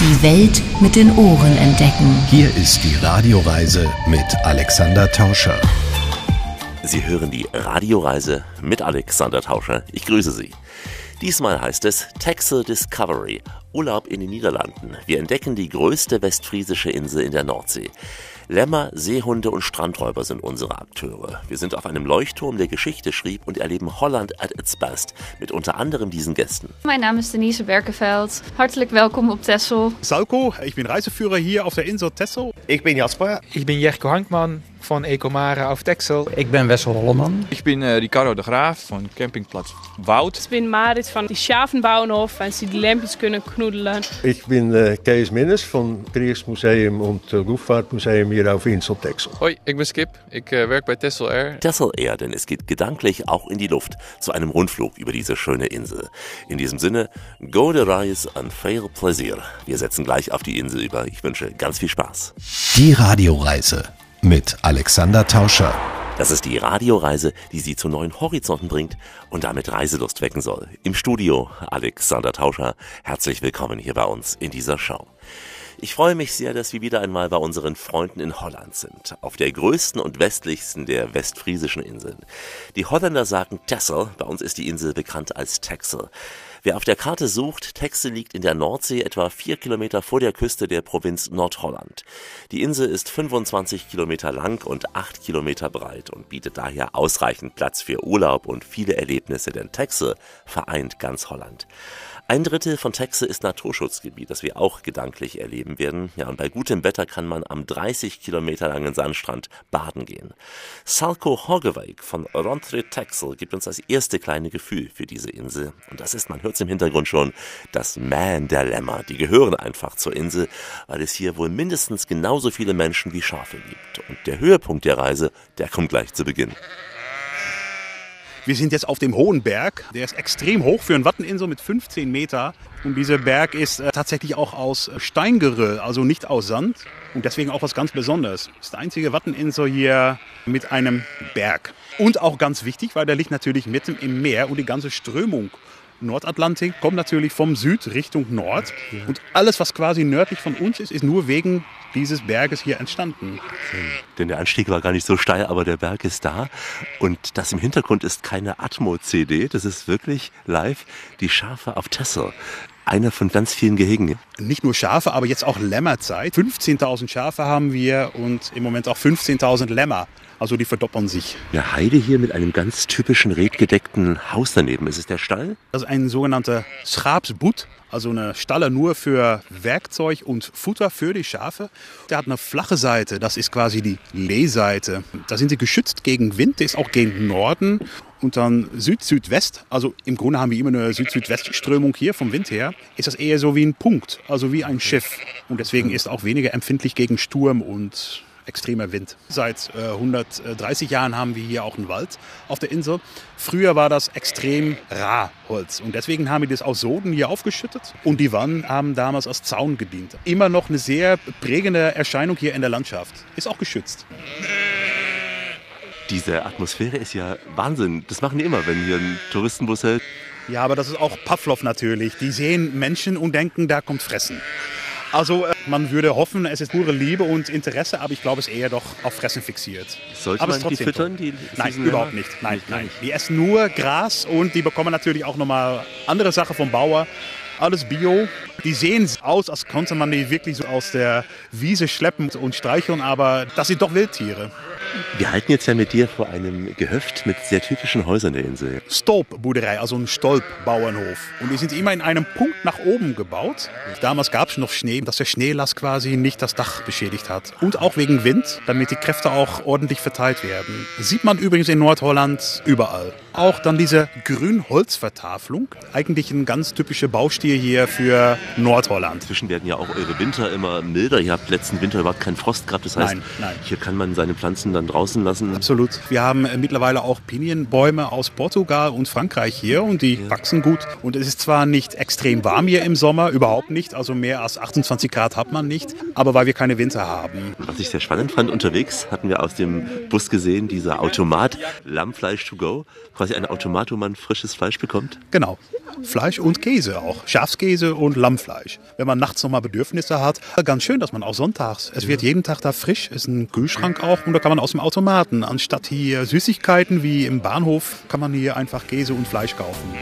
Die Welt mit den Ohren entdecken. Hier ist die Radioreise mit Alexander Tauscher. Sie hören die Radioreise mit Alexander Tauscher. Ich grüße Sie. Diesmal heißt es Texel Discovery, Urlaub in den Niederlanden. Wir entdecken die größte westfriesische Insel in der Nordsee. Lämmer, Seehunde und Strandräuber sind unsere Akteure. Wir sind auf einem Leuchtturm, der Geschichte schrieb, und erleben Holland at its best, mit unter anderem diesen Gästen. Mein Name ist Denise Berkeveld. Hartelijk welkom op Texel. Salko, ich bin Reiseführer hier auf der Insel Texel. Ich bin Jasper. Ich bin Jerko Hankman von Ecomare auf Texel. Ik ben Wessel Holleman. Ich bin Ricardo de Graaf von Campingplatz Woud. Ich bin Marit van die Schavenbouwhof, wenn Sie die Lämpjes können knuddeln. Ich bin Kees Minnes von Kriegsmuseum und Luftfahrtmuseum hier auf Insel Texel. Hoi, ik ben Skip. Ik werk bei Texel Air. Texel Air, denn es geht gedanklich auch in die Luft zu einem Rundflug über diese schöne Insel. In diesem Sinne, go de reis en veel plezier. Wir setzen gleich auf die Insel über. Ich wünsche ganz viel Spaß. Die Radioreise mit Alexander Tauscher. Das ist die Radioreise, die Sie zu neuen Horizonten bringt und damit Reiselust wecken soll. Im Studio Alexander Tauscher. Herzlich willkommen hier bei uns in dieser Show. Ich freue mich sehr, dass wir wieder einmal bei unseren Freunden in Holland sind, auf der größten und westlichsten der westfriesischen Inseln. Die Holländer sagen Texel, bei uns ist die Insel bekannt als Texel. Wer auf der Karte sucht, Texel liegt in der Nordsee etwa 4 Kilometer vor der Küste der Provinz Nordholland. Die Insel ist 25 Kilometer lang und 8 Kilometer breit und bietet daher ausreichend Platz für Urlaub und viele Erlebnisse, denn Texel vereint ganz Holland. 1/3 von Texel ist Naturschutzgebiet, das wir auch gedanklich erleben werden. Ja, und bei gutem Wetter kann man am 30 Kilometer langen Sandstrand baden gehen. Salko Hogewijk von Rondrit Texel gibt uns das erste kleine Gefühl für diese Insel. Und das ist, man hört es im Hintergrund schon, das Man der Lämmer. Die gehören einfach zur Insel, weil es hier wohl mindestens genauso viele Menschen wie Schafe gibt. Und der Höhepunkt der Reise, der kommt gleich zu Beginn. Wir sind jetzt auf dem hohen Berg. Der ist extrem hoch für eine Watteninsel mit 15 Meter. Und dieser Berg ist tatsächlich auch aus Steingeröll, also nicht aus Sand. Und deswegen auch was ganz Besonderes. Das ist die einzige Watteninsel hier mit einem Berg. Und auch ganz wichtig, weil der liegt natürlich mitten im Meer und die ganze Strömung Nordatlantik kommt natürlich vom Süd Richtung Nord. Und alles, was quasi nördlich von uns ist, ist nur wegen dieses Berges hier entstanden. Denn der Anstieg war gar nicht so steil, aber der Berg ist da. Und das im Hintergrund ist keine Atmo-CD, das ist wirklich live die Schafe auf Texel. Einer von ganz vielen Gehegen. Nicht nur Schafe, aber jetzt auch Lämmerzeit. 15.000 Schafe haben wir und im Moment auch 15.000 Lämmer. Also die verdoppeln sich. Ja, Heide hier mit einem ganz typischen redgedeckten Haus daneben. Ist es der Stall? Das ist ein sogenannter Schaapsboet. Also eine Stalle nur für Werkzeug und Futter für die Schafe. Der hat eine flache Seite, das ist quasi die Lehseite. Da sind sie geschützt gegen Wind, der ist auch gegen Norden. Und dann Süd-Südwest, also im Grunde haben wir immer eine Süd-Südwest-Strömung hier vom Wind her, ist das eher so wie ein Punkt, also wie ein Schiff. Und deswegen ist auch weniger empfindlich gegen Sturm und extremer Wind. Seit 130 Jahren haben wir hier auch einen Wald auf der Insel. Früher war das extrem Rar-Holz und deswegen haben wir das aus Soden hier aufgeschüttet und die Wannen haben damals als Zaun gedient. Immer noch eine sehr prägende Erscheinung hier in der Landschaft. Ist auch geschützt. Diese Atmosphäre ist ja Wahnsinn. Das machen die immer, wenn hier ein Touristenbus hält. Ja, aber das ist auch Pavlov natürlich. Die sehen Menschen und denken, da kommt Fressen. Also man würde hoffen, es ist pure Liebe und Interesse, aber ich glaube, es ist eher doch auf Fressen fixiert. Sollte man die füttern? Nein, überhaupt nicht. Nein. Die essen nur Gras und die bekommen natürlich auch nochmal andere Sachen vom Bauer. Alles Bio. Die sehen aus, als konnte man die wirklich so aus der Wiese schleppen und streicheln, aber das sind doch Wildtiere. Wir halten jetzt ja mit dir vor einem Gehöft mit sehr typischen Häusern der Insel. Stolpboerderei, also ein Stolpbauernhof. Und die sind immer in einem Punkt nach oben gebaut. Damals gab es noch Schnee, dass der Schneelast quasi nicht das Dach beschädigt hat. Und auch wegen Wind, damit die Kräfte auch ordentlich verteilt werden. Sieht man übrigens in Nordholland überall. Auch dann diese Grünholzvertafelung, eigentlich ein ganz typischer Baustil hier für Nordholland. Inzwischen werden ja auch eure Winter immer milder. Ihr habt letzten Winter überhaupt keinen Frost gehabt. Das heißt, nein. Hier kann man seine Pflanzen dann draußen lassen. Absolut. Wir haben mittlerweile auch Pinienbäume aus Portugal und Frankreich hier und die wachsen gut. Und es ist zwar nicht extrem warm hier im Sommer, überhaupt nicht. Also mehr als 28 Grad hat man nicht. Aber weil wir keine Winter haben. Was ich sehr spannend fand, unterwegs hatten wir aus dem Bus gesehen, dieser Automat Lammfleisch to go. quasi ein Automat, wo man frisches Fleisch bekommt? Genau. Fleisch und Käse auch. Schafskäse und Lammfleisch. Wenn man nachts nochmal Bedürfnisse hat, ganz schön, dass man auch sonntags, es wird jeden Tag da frisch, ist ein Kühlschrank auch und da kann man aus dem Automaten, anstatt hier Süßigkeiten wie im Bahnhof, kann man hier einfach Käse und Fleisch kaufen.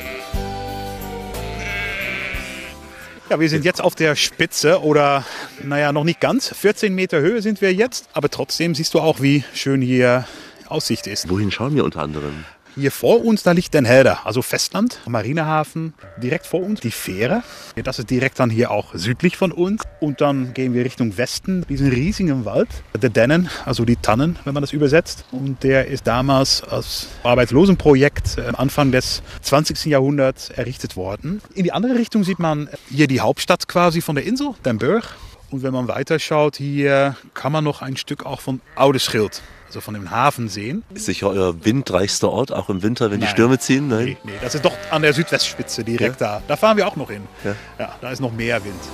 Ja, wir sind jetzt auf der Spitze oder, noch nicht ganz. 14 Meter Höhe sind wir jetzt, aber trotzdem siehst du auch, wie schön hier Aussicht ist. Wohin schauen wir unter anderem? Hier vor uns, da liegt Den Helder, also Festland, Marinehafen. Direkt vor uns die Fähre. Das ist direkt dann hier auch südlich von uns. Und dann gehen wir Richtung Westen, diesen riesigen Wald. Der Dennen, also die Tannen, wenn man das übersetzt. Und der ist damals als Arbeitslosenprojekt Anfang des 20. Jahrhunderts errichtet worden. In die andere Richtung sieht man hier die Hauptstadt quasi von der Insel, Den Burg. Und wenn man weiterschaut, hier kann man noch ein Stück auch von Oudeschild, also von dem Hafen sehen. Ist sicher euer windreichster Ort, auch im Winter, wenn die Stürme ziehen? Nein, das ist doch an der Südwestspitze direkt da. Da fahren wir auch noch hin. Ja, da ist noch mehr Wind.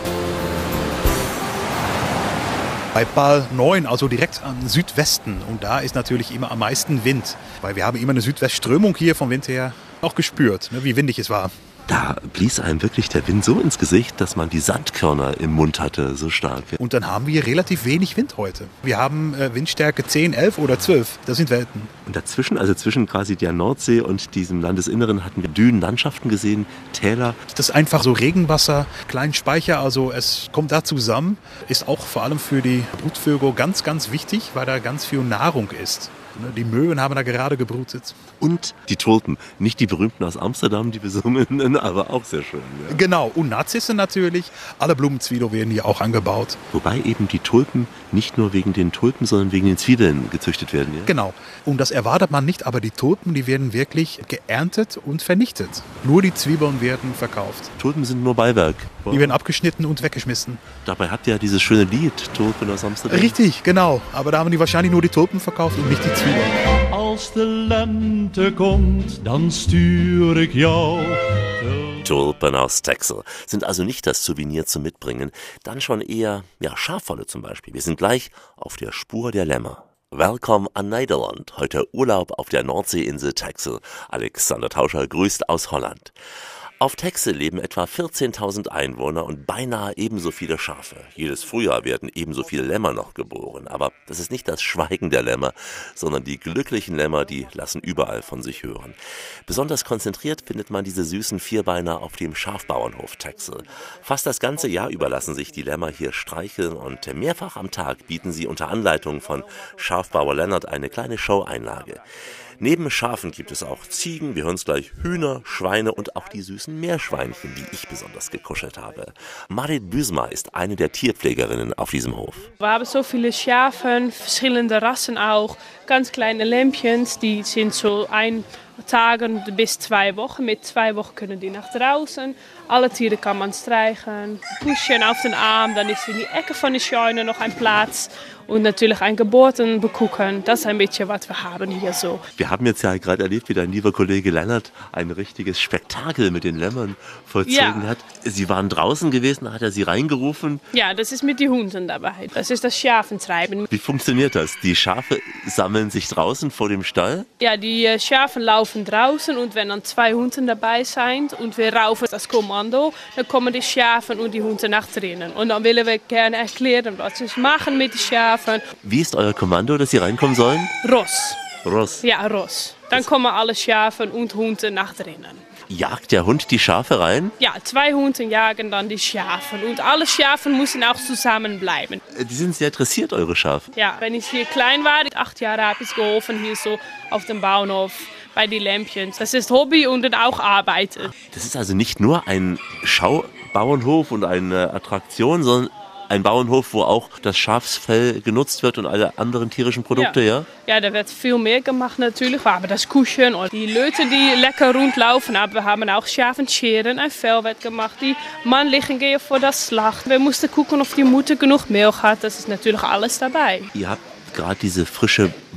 Bei Pal 9, also direkt am Südwesten. Und da ist natürlich immer am meisten Wind. Weil wir haben immer eine Südwestströmung hier vom Wind her auch gespürt, wie windig es war. Da blies einem wirklich der Wind so ins Gesicht, dass man die Sandkörner im Mund hatte, so stark. Und dann haben wir relativ wenig Wind heute. Wir haben Windstärke 10, 11 oder 12. Das sind Welten. Und dazwischen, also zwischen quasi der Nordsee und diesem Landesinneren, hatten wir Dünenlandschaften gesehen, Täler. Das ist einfach so Regenwasser, kleinen Speicher, also es kommt da zusammen. Ist auch vor allem für die Brutvögel ganz, ganz wichtig, weil da ganz viel Nahrung ist. Die Möwen haben da gerade gebrutet. Und die Tulpen, nicht die berühmten aus Amsterdam, die besungenen, aber auch sehr schön. Ja. Genau, und Narzissen natürlich. Alle Blumenzwiebeln werden hier auch angebaut. Wobei eben die Tulpen nicht nur wegen den Tulpen, sondern wegen den Zwiebeln gezüchtet werden. Ja? Genau, und das erwartet man nicht, aber die Tulpen, die werden wirklich geerntet und vernichtet. Nur die Zwiebeln werden verkauft. Tulpen sind nur Beiwerk. Wow. Die werden abgeschnitten und weggeschmissen. Dabei habt ihr ja dieses schöne Lied, Tulpen aus Amsterdam. Richtig, genau. Aber da haben die wahrscheinlich nur die Tulpen verkauft und nicht die Zwiebeln. Als de lente komt, dan stuur ik jou. Tulpen aus Texel sind also nicht das Souvenir zum Mitbringen, dann schon eher Schafwolle zum Beispiel. Wir sind gleich auf der Spur der Lämmer. Welcome an Nederland, heute Urlaub auf der Nordseeinsel Texel. Alexander Tauscher grüßt aus Holland. Auf Texel leben etwa 14.000 Einwohner und beinahe ebenso viele Schafe. Jedes Frühjahr werden ebenso viele Lämmer noch geboren. Aber das ist nicht das Schweigen der Lämmer, sondern die glücklichen Lämmer, die lassen überall von sich hören. Besonders konzentriert findet man diese süßen Vierbeiner auf dem Schafbauernhof Texel. Fast das ganze Jahr über lassen sich die Lämmer hier streicheln und mehrfach am Tag bieten sie unter Anleitung von Schafbauer Lennart eine kleine Show-Einlage. Neben Schafen gibt es auch Ziegen, wir hören es gleich, Hühner, Schweine und auch die süßen Meerschweinchen, die ich besonders gekuschelt habe. Marit Büsma ist eine der Tierpflegerinnen auf diesem Hof. Wir haben so viele Schafen, verschillende Rassen auch, ganz kleine Lämpchens, die sind so 1 Tag bis 2 Wochen. Mit 2 Wochen können die nach draußen. Alle Tiere kann man streichen, pushen auf den Arm, dann ist in die Ecke von der Scheune noch ein Platz. Und natürlich ein Geburten begucken. Das ist ein bisschen, was wir haben hier so. Wir haben jetzt ja gerade erlebt, wie dein lieber Kollege Lennart ein richtiges Spektakel mit den Lämmern vollzogen hat. Sie waren draußen gewesen, hat er sie reingerufen? Ja, das ist mit den Hunden dabei. Das ist das Schafentreiben. Wie funktioniert das? Die Schafe sammeln sich draußen vor dem Stall? Ja, die Schafen laufen draußen und wenn dann 2 Hunde dabei sind und wir raufen das Kommando, dann kommen die Schafen und die Hunde nach drinnen. Und dann willen wir gerne erklären, was wir machen mit den Schafen. Wie ist euer Kommando, dass sie reinkommen sollen? Ross. Ross? Ja, Ross. Dann kommen alle Schafen und Hunde nach drinnen. Jagt der Hund die Schafe rein? Ja, 2 Hunde jagen dann die Schafen. Und alle Schafen müssen auch zusammenbleiben. Die sind sehr interessiert, eure Schafe. Ja, wenn ich hier klein war, 8 Jahre habe ich geholfen hier so auf dem Bauernhof bei den Lämpchen. Das ist Hobby und dann auch Arbeit. Das ist also nicht nur ein Schaubauernhof und eine Attraktion, sondern ein Bauernhof, wo auch das Schafsfell genutzt wird und alle anderen tierischen Produkte, ja? Ja, da wird viel mehr gemacht natürlich. Wir haben das Kuchen und die Leute, die lecker rundlaufen. Aber wir haben auch Schafenscheren, ein Fell wird gemacht. Die Mannlichen gehen vor das Schlacht. Wir mussten gucken, ob die Mutter genug Milch hat. Das ist natürlich alles dabei. Ihr habt gerade diese frische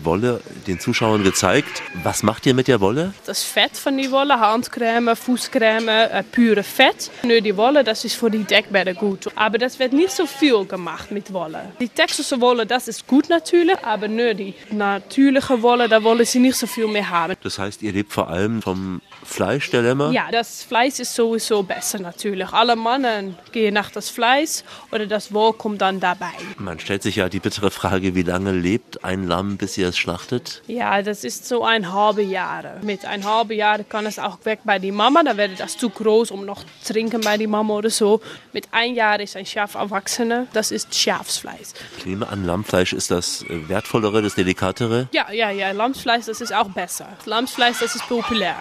Wolle den Zuschauern gezeigt. Was macht ihr mit der Wolle? Das Fett von die Wolle, Handcreme, Fußcreme, pure Fett. Nur die Wolle, das ist für die Deckbetten gut. Aber das wird nicht so viel gemacht mit Wolle. Die Texelse Wolle, das ist gut natürlich, aber nur die natürliche Wolle, da wollen sie nicht so viel mehr haben. Das heißt, ihr lebt vor allem vom Fleisch der Lämmer? Ja, das Fleisch ist sowieso besser natürlich. Alle Männer gehen nach das Fleisch oder das Wohl kommt dann dabei. Man stellt sich ja die bittere Frage, wie lange lebt ein Lamm, bis ihr es schlachtet? Ja, das ist so 1,5 Jahr. Mit 1,5 Jahr kann es auch weg bei die Mama. Dann wird das zu groß, um noch zu trinken bei die Mama oder so. Mit 1 Jahr ist ein Schaf erwachsene. Das ist Schafsfleisch. Ich nehme an, Lammfleisch ist das wertvollere, das delikatere? Ja. Lammsfleisch, das ist auch besser. Lammsfleisch, das ist populär.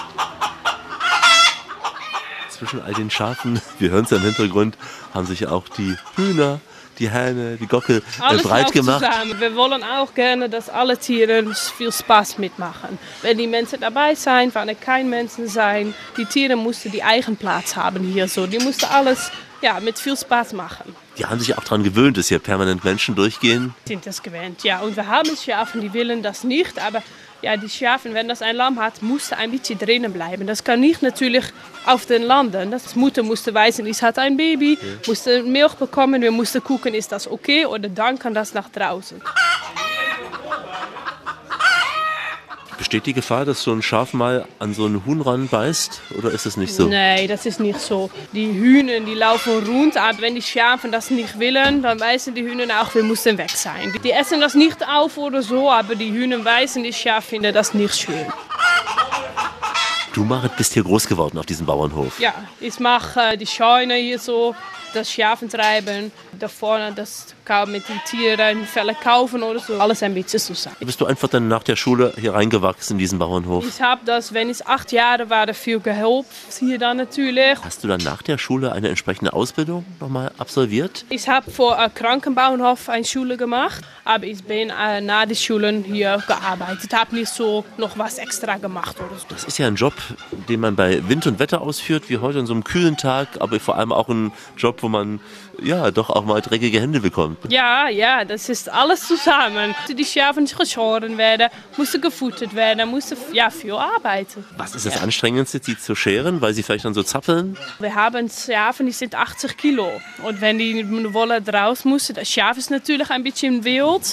Zwischen all den Schafen, wir hören es ja im Hintergrund, haben sich auch die Hühner, die Hähne, die Gockel breit gemacht. Zusammen. Wir wollen auch gerne, dass alle Tiere viel Spaß mitmachen. Wenn die Menschen dabei sind, wenn kein Menschen sein, die Tiere mussten die eigen Platz haben hier so. Die mussten alles mit viel Spaß machen. Die haben sich auch daran gewöhnt, dass hier permanent Menschen durchgehen. Sind das gewöhnt, ja. Und wir haben Schafen, die wollen das nicht, aber ja, die Schafen, wenn das ein Lamm hat, muss ein bisschen drinnen bleiben. Das kann nicht natürlich auf den landen. Das Mutter musste weisen, es hat ein Baby, musste Milch bekommen, wir mussten gucken, ist das okay oder dann kann das nach draußen. Besteht die Gefahr, dass so ein Schaf mal an so einen Huhn ranbeißt? Oder ist das nicht so? Nee, das ist nicht so. Die Hühner, die laufen rund, aber wenn die Schafen das nicht wollen, dann weisen die Hühner auch, wir müssen weg sein. Die essen das nicht auf oder so, aber die Hühner weisen, die Schafe finden das nicht schön. Du, Marit, bist hier groß geworden auf diesem Bauernhof. Ja, ich mache die Scheune hier so, das Schafen treiben, da vorne das mit den Tieren, Felle kaufen oder so. Alles ein bisschen zusammen. Bist du einfach dann nach der Schule hier reingewachsen in diesen Bauernhof? Ich habe das, wenn ich 8 Jahre war, dafür geholfen, hier dann natürlich. Hast du dann nach der Schule eine entsprechende Ausbildung nochmal absolviert? Ich habe vor einem Krankenbauernhof eine Schule gemacht, aber ich bin nach der Schule hier gearbeitet. Ich habe nicht so noch was extra gemacht oder so. Das ist ja ein Job, den man bei Wind und Wetter ausführt, wie heute an so einem kühlen Tag, aber vor allem auch ein Job, wo man doch auch mal dreckige Hände bekommt. Ja, das ist alles zusammen. Die Schafen geschoren werden, mussten gefuttert werden, mussten viel arbeiten. Was ist das Anstrengendste, sie zu scheren, weil sie vielleicht dann so zappeln? Wir haben Schafen, die sind 80 Kilo. Und wenn die Wolle draus mussten, das Schaf ist natürlich ein bisschen wild,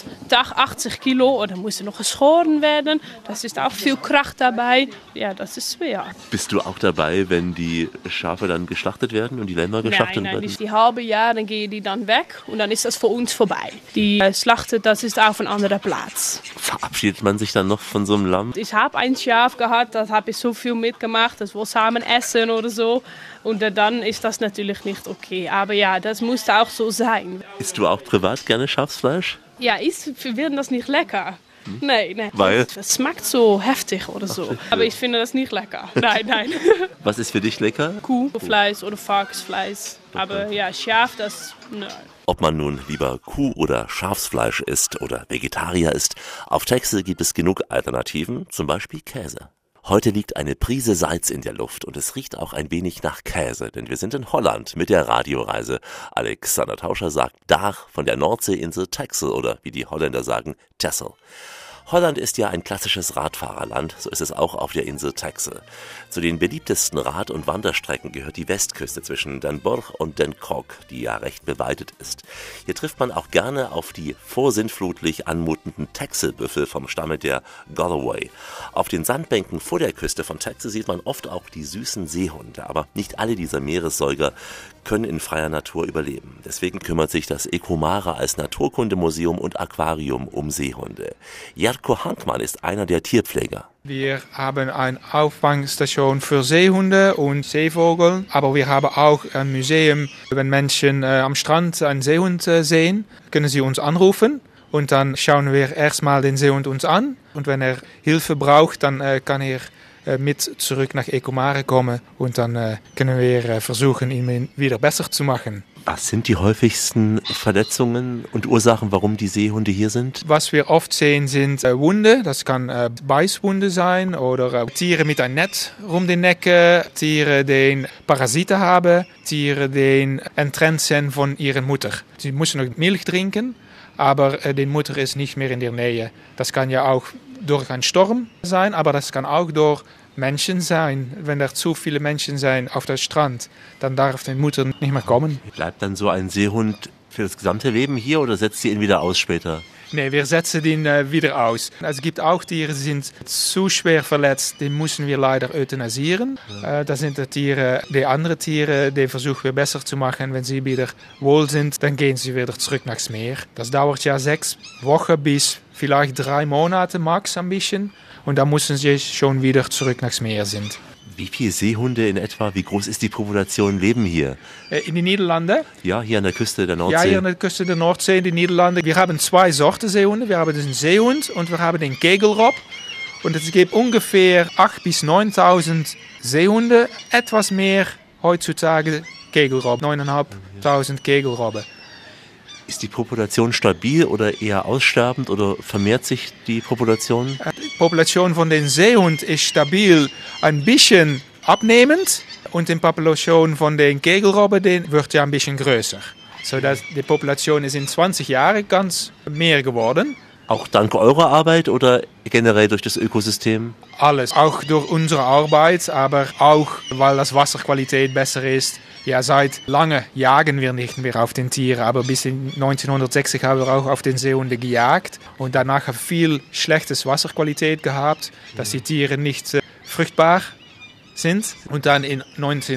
80 Kilo, oder muss noch geschoren werden. Das ist auch viel Kraft dabei. Ja, das ist schwer. Bist du auch dabei, wenn die Schafe dann geschlachtet werden und die Lämmer geschlachtet werden? Nein, nicht die halbe Jahr, dann gehen die dann weg und dann ist das für uns vorbei. Die Schlachten, das ist auf einem anderen Platz. Verabschiedet man sich dann noch von so einem Lamm? Ich habe ein Schaf gehabt, das habe ich so viel mitgemacht, das wir zusammen essen oder so. Und dann ist das natürlich nicht okay. Aber ja, das musste auch so sein. Isst du auch privat gerne Schafsfleisch? Ja, wir finden das nicht lecker. Nee. Weil? Das schmeckt so heftig oder so. Aber ich finde das nicht lecker. Nein. Was ist für dich lecker? Kuhfleisch oder Falksfleisch. Aber ja, Schaf, das... Nein. Ob man nun lieber Kuh- oder Schafsfleisch isst oder Vegetarier ist, auf Texel gibt es genug Alternativen, zum Beispiel Käse. Heute liegt eine Prise Salz in der Luft und es riecht auch ein wenig nach Käse, denn wir sind in Holland mit der Radioreise. Alexander Tauscher sagt Dach von der Nordseeinsel Texel oder wie die Holländer sagen, Texel. Holland ist ja ein klassisches Radfahrerland, so ist es auch auf der Insel Texel. Zu den beliebtesten Rad- und Wanderstrecken gehört die Westküste zwischen Den Bosch und Den Kok, die ja recht bewaldet ist. Hier trifft man auch gerne auf die vorsintflutlich anmutenden Texelbüffel vom Stamme der Galloway. Auf den Sandbänken vor der Küste von Texel sieht man oft auch die süßen Seehunde, aber nicht alle dieser Meeressäuger können in freier Natur überleben. Deswegen kümmert sich das Ecomara als Naturkundemuseum und Aquarium um Seehunde. Jarko Hankmann ist einer der Tierpfleger. Wir haben eine Auffangstation für Seehunde und Seevögel, aber wir haben auch ein Museum. Wenn Menschen am Strand einen Seehund sehen, können sie uns anrufen und dann schauen wir erstmal den Seehund uns an. Und wenn er Hilfe braucht, dann kann er mit zurück nach Ecomara kommen und dann können wir versuchen, ihn wieder besser zu machen. Was sind die häufigsten Verletzungen und Ursachen, warum die Seehunde hier sind? Was wir oft sehen, sind Wunde. Das kann Beißwunde sein oder Tiere mit einem Netz um den Necken, Tiere, die Parasiten haben, Tiere, die enttrennt sind von ihrer Mutter. Sie müssen noch Milch trinken, aber die Mutter ist nicht mehr in der Nähe. Das kann ja auch durch einen Sturm sein, aber das kann auch durch Menschen sein. Wenn da zu viele Menschen sind auf dem Strand, dann darf die Mutter nicht mehr kommen. Bleibt dann so ein Seehund für das gesamte Leben hier oder setzt ihr ihn wieder aus später? Nee, wir setzen ihn wieder aus. Es gibt auch Tiere, die sind zu schwer verletzt, die müssen wir leider euthanasieren. Das sind die anderen Tiere, die versuchen wir besser zu machen. Wenn sie wieder wohl sind, dann gehen sie wieder zurück nach Meer. Das dauert ja 6 Wochen bis vielleicht 3 Monate max ein bisschen. Und dann müssen sie schon wieder zurück nach Meer sind. Wie viele Seehunde in etwa, wie groß ist die Population, leben hier? In den Niederlanden? Ja, hier an der Küste der Nordsee. Ja, hier an der Küste der Nordsee in den Niederlanden. Wir haben 2 Sorten Seehunde. Wir haben den Seehund und wir haben den Kegelrob. Und es gibt ungefähr 8.000 bis 9.000 Seehunde. Etwas mehr heutzutage Kegelrob. 9.500 Kegelrobben. Ist die Population stabil oder eher aussterbend oder vermehrt sich die Population? Die Population von den Seehund ist stabil, ein bisschen abnehmend und die Population von den Kegelrobben wird ja ein bisschen größer. Sodass die Population ist in 20 Jahren ganz mehr geworden. Auch dank eurer Arbeit oder generell durch das Ökosystem? Alles, auch durch unsere Arbeit, aber auch, weil das Wasserqualität besser ist. Ja, seit lange jagen wir nicht mehr auf den Tieren, aber bis in 1960 haben wir auch auf den Seehunden gejagt und danach haben wir viel schlechtes Wasserqualität gehabt, dass die Tiere nicht fruchtbar sind. Und dann in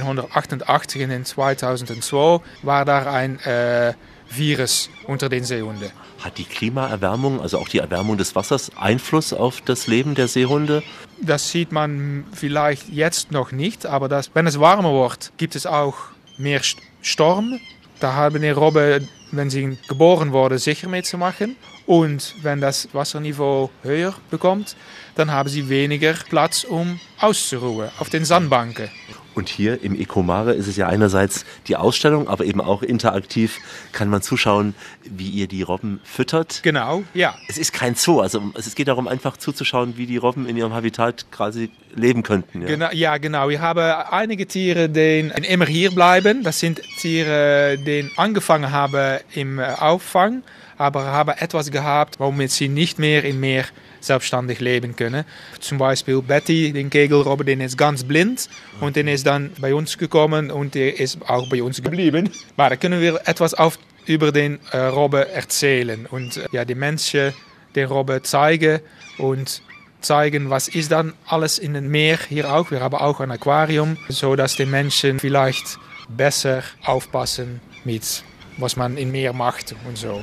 1988 und in 2002 war da ein Virus unter den Seehunden. Hat die Klimaerwärmung, also auch die Erwärmung des Wassers, Einfluss auf das Leben der Seehunde? Das sieht man vielleicht jetzt noch nicht, aber wenn es warmer wird, gibt es auch mehr Sturm. Da haben die Robben, wenn sie geboren wurden, sicher mitzumachen. Und wenn das Wasserniveau höher bekommt, dann haben sie weniger Platz, um auszuruhen auf den Sandbanken. Und hier im Ecomare ist es ja einerseits die Ausstellung, aber eben auch interaktiv kann man zuschauen, wie ihr die Robben füttert. Genau, ja. Es ist kein Zoo, also es geht darum, einfach zuzuschauen, wie die Robben in ihrem Habitat quasi leben könnten. Ja, Genau. Wir haben einige Tiere, die immer hier bleiben. Das sind Tiere, die angefangen haben im Auffang, aber haben etwas gehabt, womit sie nicht mehr im Meer selbstständig leben können. Zum Beispiel Betty, den Kegelrobben, den ist ganz blind und den ist dann bei uns gekommen und der ist auch bei uns geblieben. Aber da können wir etwas über den Robben erzählen und die Menschen den Robben zeigen und zeigen, was ist dann alles in dem Meer hier auch. Wir haben auch ein Aquarium, sodass die Menschen vielleicht besser aufpassen mit was man im Meer macht und so.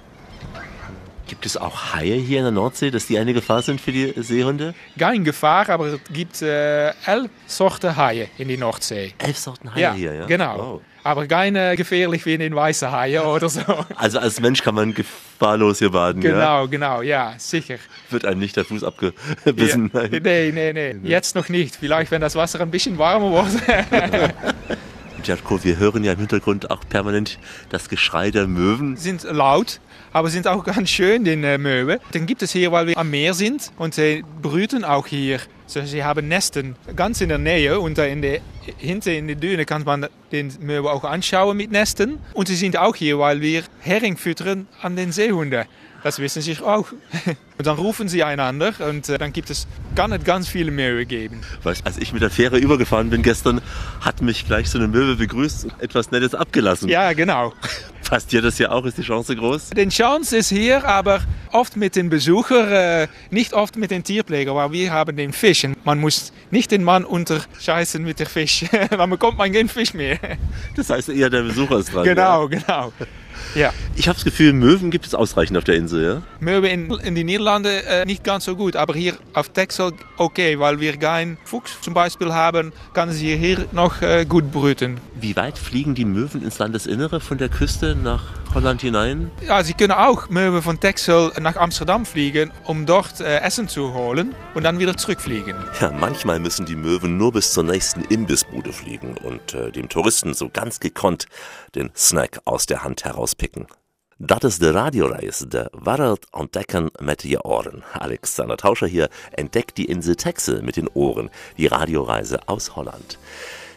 Gibt es auch Haie hier in der Nordsee, dass die eine Gefahr sind für die Seehunde? Keine Gefahr, aber es gibt 11 Sorten Haie in der Nordsee. 11 Sorten Haie hier, ja? Genau. Wow. Aber keine gefährlich wie in den weißen Haie oder so. Also als Mensch kann man gefahrlos hier baden, ja? Genau, ja, sicher. Wird einem nicht der Fuß abgebissen? Ja. Nee. Jetzt noch nicht. Vielleicht, wenn das Wasser ein bisschen warmer wird. Jarko, wir hören ja im Hintergrund auch permanent das Geschrei der Möwen. Sind laut, aber sind auch ganz schön, die Möwen. Dann gibt es hier, weil wir am Meer sind und sie brüten auch hier. So, sie haben Nesten ganz in der Nähe und hinten in der Düne kann man den Möwen auch anschauen mit Nesten. Und sie sind auch hier, weil wir Hering füttern an den Seehunden. Das wissen sie auch. Und dann rufen sie einander und dann kann es ganz viele Möwen geben. Weißt, als ich mit der Fähre übergefahren bin gestern, hat mich gleich so eine Möwe begrüßt und etwas Nettes abgelassen. Ja, genau. Passt dir das hier auch? Ist die Chance groß? Die Chance ist hier, aber oft mit den Besuchern, nicht oft mit den Tierpflegern, weil wir haben den Fisch. Und man muss nicht den Mann unterscheißen mit dem Fisch, weil man bekommt keinen Fisch mehr. Das heißt eher der Besucher ist dran. Genau. Ja. Ich habe das Gefühl, Möwen gibt es ausreichend auf der Insel, ja? Möwen in den Niederlanden nicht ganz so gut, aber hier auf Texel okay, weil wir keinen Fuchs zum Beispiel haben, kann sie hier noch gut brüten. Wie weit fliegen die Möwen ins Landesinnere von der Küste nach Holland hinein? Ja, sie können auch Möwen von Texel nach Amsterdam fliegen, um dort Essen zu holen und dann wieder zurückfliegen. Ja, manchmal müssen die Möwen nur bis zur nächsten Imbissbude fliegen und dem Touristen so ganz gekonnt den Snack aus der Hand herauspicken. Das ist die Radioreise der Wereld entdecken mit den Ohren. Alexander Tauscher hier entdeckt die Insel Texel mit den Ohren, die Radioreise aus Holland.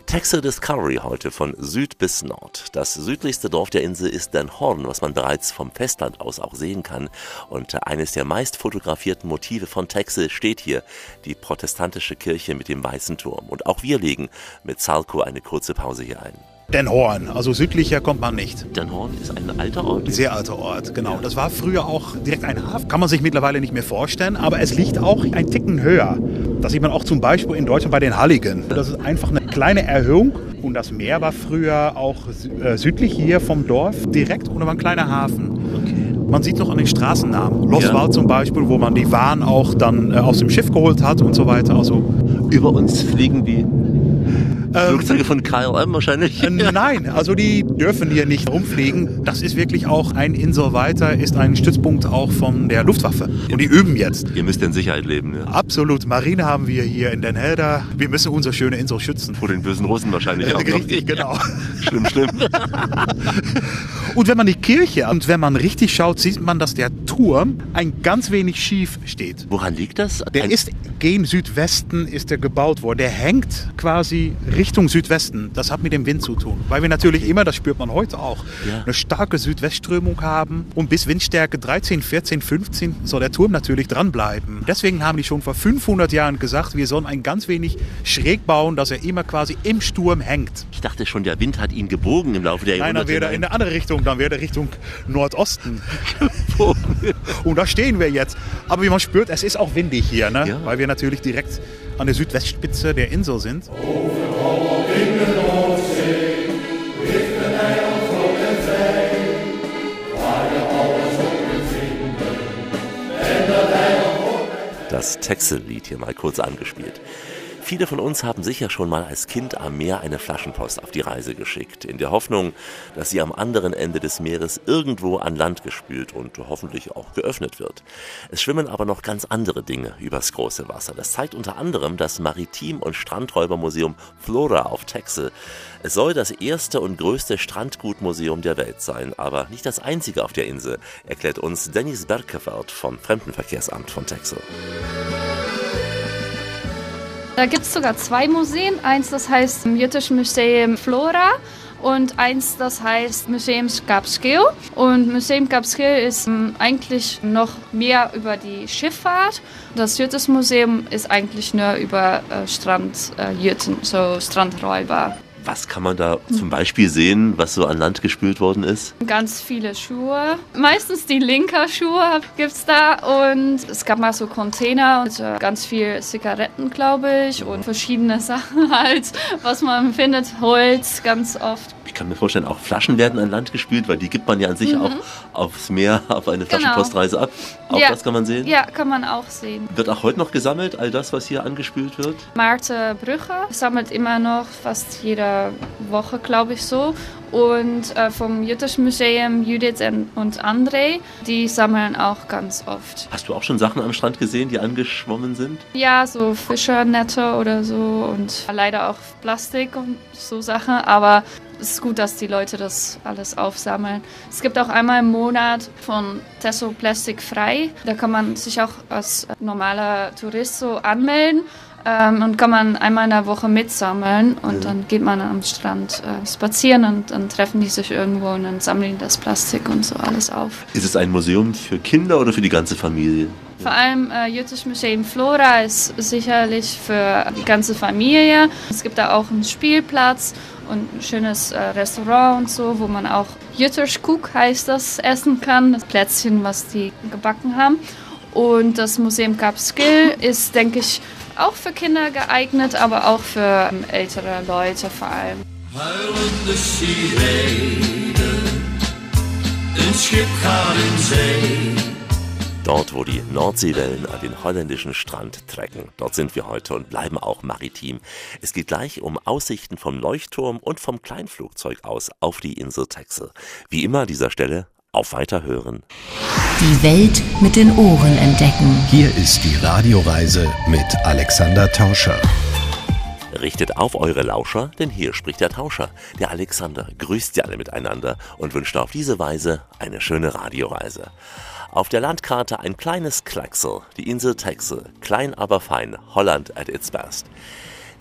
Texel Discovery heute von Süd bis Nord. Das südlichste Dorf der Insel ist Den Hoorn, was man bereits vom Festland aus auch sehen kann. Und eines der meist fotografierten Motive von Texel steht hier, die protestantische Kirche mit dem weißen Turm. Und auch wir legen mit Salko eine kurze Pause hier ein. Den Hoorn, also südlicher kommt man nicht. Den Hoorn ist ein alter Ort? Ein sehr alter Ort, genau. Das war früher auch direkt ein Hafen. Kann man sich mittlerweile nicht mehr vorstellen, aber es liegt auch ein Ticken höher. Das sieht man auch zum Beispiel in Deutschland bei den Halligen. Das ist einfach eine kleine Erhöhung und das Meer war früher auch südlich hier vom Dorf direkt und war ein kleiner Hafen. Okay. Man sieht noch an den Straßennamen. Loswald zum Beispiel, wo man die Waren auch dann aus dem Schiff geholt hat und so weiter. Also über uns fliegen die Flugzeuge von KLM wahrscheinlich? Nein, also die dürfen hier nicht rumfliegen. Das ist wirklich auch ein Insel weiter, ist ein Stützpunkt auch von der Luftwaffe. Und die üben jetzt. Ihr müsst in Sicherheit leben, ja? Absolut. Marine haben wir hier in Den Helder. Wir müssen unsere schöne Insel schützen. Vor den bösen Russen wahrscheinlich auch. Richtig, genau. Schlimm. Und wenn man die Kirche und wenn man richtig schaut, sieht man, dass der Turm ein ganz wenig schief steht. Woran liegt das? Der ist gen Südwesten ist der gebaut worden. Der hängt quasi Richtung Südwesten. Das hat mit dem Wind zu tun. Weil wir natürlich immer, das spürt man heute auch, eine starke Südwestströmung haben. Und bis Windstärke 13, 14, 15 soll der Turm natürlich dranbleiben. Deswegen haben die schon vor 500 Jahren gesagt, wir sollen ein ganz wenig schräg bauen, dass er immer quasi im Sturm hängt. Ich dachte schon, der Wind hat ihn gebogen im Laufe der Jahrhunderte. Nein, dann wäre er in eine andere Richtung. Dann wäre er Richtung Nordosten. Und da stehen wir jetzt. Aber wie man spürt, es ist auch windig hier, ne? Ja. Weil wir natürlich direkt an der Südwestspitze der Insel sind. Das Texel-Lied hier mal kurz angespielt. Viele von uns haben sicher schon mal als Kind am Meer eine Flaschenpost auf die Reise geschickt, in der Hoffnung, dass sie am anderen Ende des Meeres irgendwo an Land gespült und hoffentlich auch geöffnet wird. Es schwimmen aber noch ganz andere Dinge übers große Wasser. Das zeigt unter anderem das Maritim- und Strandräubermuseum Flora auf Texel. Es soll das erste und größte Strandgutmuseum der Welt sein, aber nicht das einzige auf der Insel, erklärt uns Dennis Berkeveld vom Fremdenverkehrsamt von Texel. Da gibt es sogar 2 Museen. Eins, das heißt Jütisch Museum Flora und eins, das heißt Museum Kaapskill. Und Museum Kaapskill ist eigentlich noch mehr über die Schifffahrt. Das Jütisch Museum ist eigentlich nur über Strandjüten, so Strandräuber. Was kann man da zum Beispiel sehen, was so an Land gespült worden ist? Ganz viele Schuhe. Meistens die linke Schuhe gibt es da. Und es gab mal so Container und ganz viel Zigaretten, glaube ich. Und verschiedene Sachen halt, was man findet. Holz ganz oft. Ich kann mir vorstellen, auch Flaschen werden an Land gespült, weil die gibt man ja an sich auch aufs Meer, auf eine Flaschenpostreise ab. Auch das kann man sehen? Ja, kann man auch sehen. Wird auch heute noch gesammelt, all das, was hier angespült wird? Maarten Brugge sammelt immer noch fast jede Woche, glaube ich so. Und vom Jütisch Museum Judith und André, die sammeln auch ganz oft. Hast du auch schon Sachen am Strand gesehen, die angeschwommen sind? Ja, so Fischernetze oder so und leider auch Plastik und so Sachen. Aber es ist gut, dass die Leute das alles aufsammeln. Es gibt auch einmal im Monat von Texel Plastik frei. Da kann man sich auch als normaler Tourist so anmelden. Und kann man einmal in der Woche mitsammeln und dann geht man am Strand spazieren und dann treffen die sich irgendwo und dann sammeln die das Plastik und so alles auf. Ist es ein Museum für Kinder oder für die ganze Familie? Vor allem Jütisch Museum Flora ist sicherlich für die ganze Familie. Es gibt da auch einen Spielplatz und ein schönes Restaurant und so, wo man auch Jütisch Koek heißt das, essen kann. Das Plätzchen, was die gebacken haben. Und das Museum Kaapskill ist, denke ich, auch für Kinder geeignet, aber auch für ältere Leute vor allem. Huilende sirenen, een schip gaat in zee. Dort, wo die Nordseewellen an den holländischen Strand trecken. Dort sind wir heute und bleiben auch maritim. Es geht gleich um Aussichten vom Leuchtturm und vom Kleinflugzeug aus auf die Insel Texel. Wie immer an dieser Stelle auf Weiterhören. Die Welt mit den Ohren entdecken. Hier ist die Radioreise mit Alexander Tauscher. Richtet auf eure Lauscher, denn hier spricht der Tauscher. Der Alexander grüßt sie alle miteinander und wünscht auf diese Weise eine schöne Radioreise. Auf der Landkarte ein kleines Klecksel, die Insel Texel, klein aber fein, Holland at its best.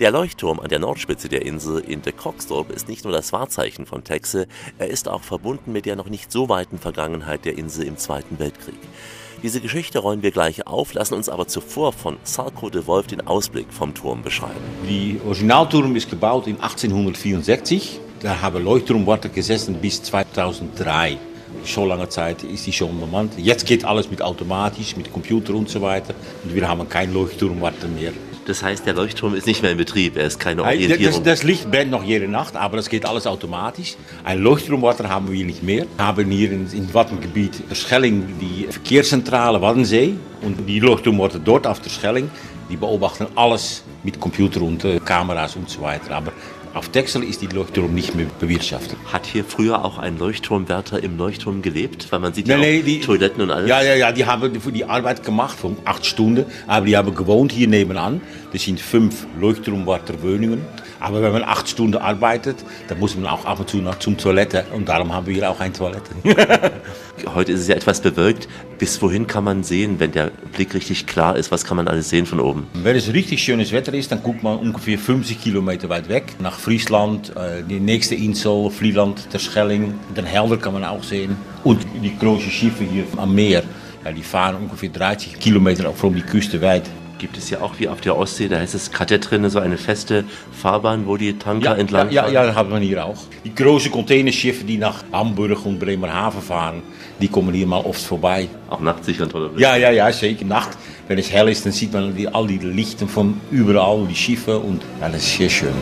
Der Leuchtturm an der Nordspitze der Insel in De Kokstorp ist nicht nur das Wahrzeichen von Texel, er ist auch verbunden mit der noch nicht so weiten Vergangenheit der Insel im Zweiten Weltkrieg. Diese Geschichte rollen wir gleich auf, lassen uns aber zuvor von Salko de Wolf den Ausblick vom Turm beschreiben. Die Originalturm ist gebaut in 1864. Da haben Leuchtturmwärter gesessen bis 2003. So lange Zeit ist die schon bemannt. Jetzt geht alles mit automatisch, mit Computer und so weiter. Und wir haben keinen Leuchtturmwärter mehr. Das heißt, der Leuchtturm ist nicht mehr in Betrieb, er ist keine Orientierung. Das Licht brennt noch jede Nacht, aber das geht alles automatisch. Ein Leuchtturmwärter haben wir nicht mehr. Wir haben hier im Wattengebiet der Schelling die Verkehrszentrale Waddensee. Und die Leuchtturmwärter dort auf der Schelling, die beobachten alles mit Computer und Kameras und so weiter. Aber auf Texel ist die Leuchtturm nicht mehr bewirtschaftet. Hat hier früher auch ein Leuchtturmwärter im Leuchtturm gelebt? Weil man sieht die Toiletten und alles. Ja, die haben die Arbeit gemacht von 8 Stunden, aber die haben gewohnt hier nebenan. Das sind 5 Leuchtturmwärterwohnungen. Aber wenn man 8 Stunden arbeitet, dann muss man auch ab und zu noch zum Toilette. Und darum haben wir hier auch eine Toilette. Heute ist es ja etwas bewölkt. Bis wohin kann man sehen, wenn der Blick richtig klar ist? Was kann man alles sehen von oben? Wenn es richtig schönes Wetter ist, dann guckt man ungefähr 50 Kilometer weit weg. Nach Friesland, die nächste Insel, Vlieland, der Schelling. Den Helder kann man auch sehen. Und die großen Schiffe hier am Meer. Ja, die fahren ungefähr 30 Kilometer von die Küste weit. Gibt es ja auch wie auf der Ostsee, da heißt es Kadettrinne, so eine feste Fahrbahn, wo die Tanker entlang fahren? Ja, das haben wir hier auch. Die großen Containerschiffe, die nach Hamburg und Bremerhaven fahren, die kommen hier mal oft vorbei. Auch nachts sicher toll. Ja, zeker. Nacht, wenn es hell ist, dann sieht man all die Lichten von überall, die Schiffe und ja, das ist sehr schön.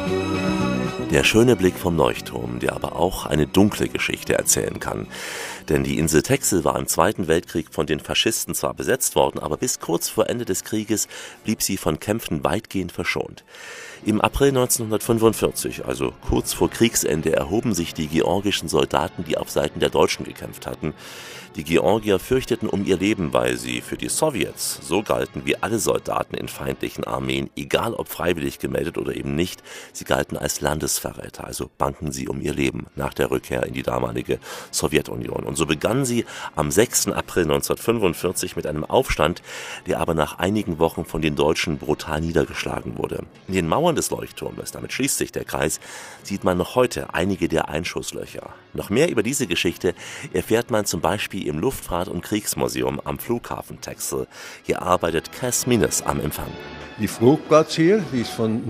Der schöne Blick vom Leuchtturm, der aber auch eine dunkle Geschichte erzählen kann. Denn die Insel Texel war im Zweiten Weltkrieg von den Faschisten zwar besetzt worden, aber bis kurz vor Ende des Krieges blieb sie von Kämpfen weitgehend verschont. Im April 1945, also kurz vor Kriegsende, erhoben sich die georgischen Soldaten, die auf Seiten der Deutschen gekämpft hatten. Die Georgier fürchteten um ihr Leben, weil sie für die Sowjets so galten wie alle Soldaten in feindlichen Armeen, egal ob freiwillig gemeldet oder eben nicht. Sie galten als Landesverräter, also bangten sie um ihr Leben nach der Rückkehr in die damalige Sowjetunion. Und so begannen sie am 6. April 1945 mit einem Aufstand, der aber nach einigen Wochen von den Deutschen brutal niedergeschlagen wurde. In den Mauern des Leuchtturmes, damit schließt sich der Kreis, sieht man noch heute einige der Einschusslöcher. Noch mehr über diese Geschichte erfährt man zum Beispiel im Luftfahrt- und Kriegsmuseum am Flughafen Texel. Hier arbeitet Cas Minnes am Empfang. Die Flugplatz hier, die ist von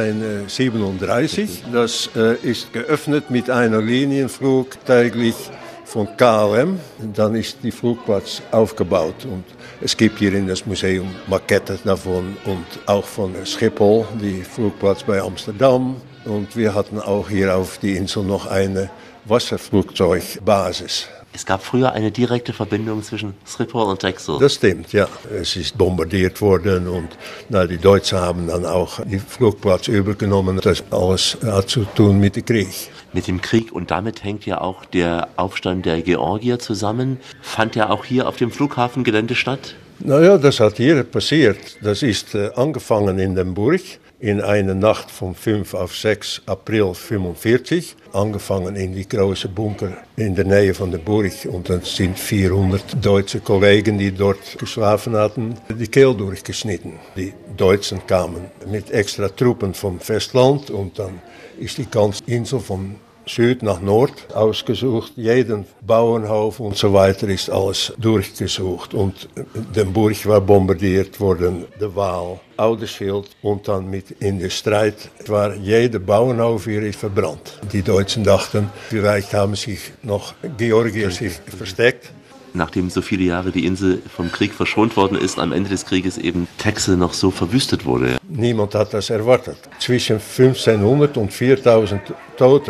1937. Das ist geöffnet mit einer Linienflug täglich von KLM. Dann ist die Flugplatz aufgebaut und es gibt hier in das Museum Maketten davon und auch von Schiphol, die Flugplatz bei Amsterdam. Und wir hatten auch hier auf die Insel noch eine Wasserflugzeugbasis. Es gab früher eine direkte Verbindung zwischen Schiphol und Texel. Das stimmt, ja. Es ist bombardiert worden und die Deutschen haben dann auch den Flugplatz übergenommen. Das alles hat zu tun mit dem Krieg. Mit dem Krieg und damit hängt ja auch der Aufstand der Georgier zusammen. Fand der auch hier auf dem Flughafengelände statt? Naja, das hat hier passiert. Das ist angefangen in den Burg. In einer Nacht von 5 auf 6 April 1945, angefangen in die große Bunker in der Nähe von der Burg. Und dann sind 400 deutsche Kollegen, die dort geschlafen hatten, die Kehl durchgeschnitten. Die Deutschen kamen mit extra Truppen vom Festland und dann ist die ganze Insel von Süd nach Nord ausgesucht. Jeden Bauernhof und so weiter ist alles durchgesucht. Und der Burg war bombardiert worden, der Waal, Ouderschild und dann mit in der Streit war jeder Bauernhof hier ist verbrannt. Die Deutschen dachten, vielleicht haben sich noch Georgier sich versteckt. Nachdem so viele Jahre die Insel vom Krieg verschont worden ist, am Ende des Krieges eben Texel noch so verwüstet wurde. Niemand hat das erwartet. Zwischen 1500 und 4000 Toten.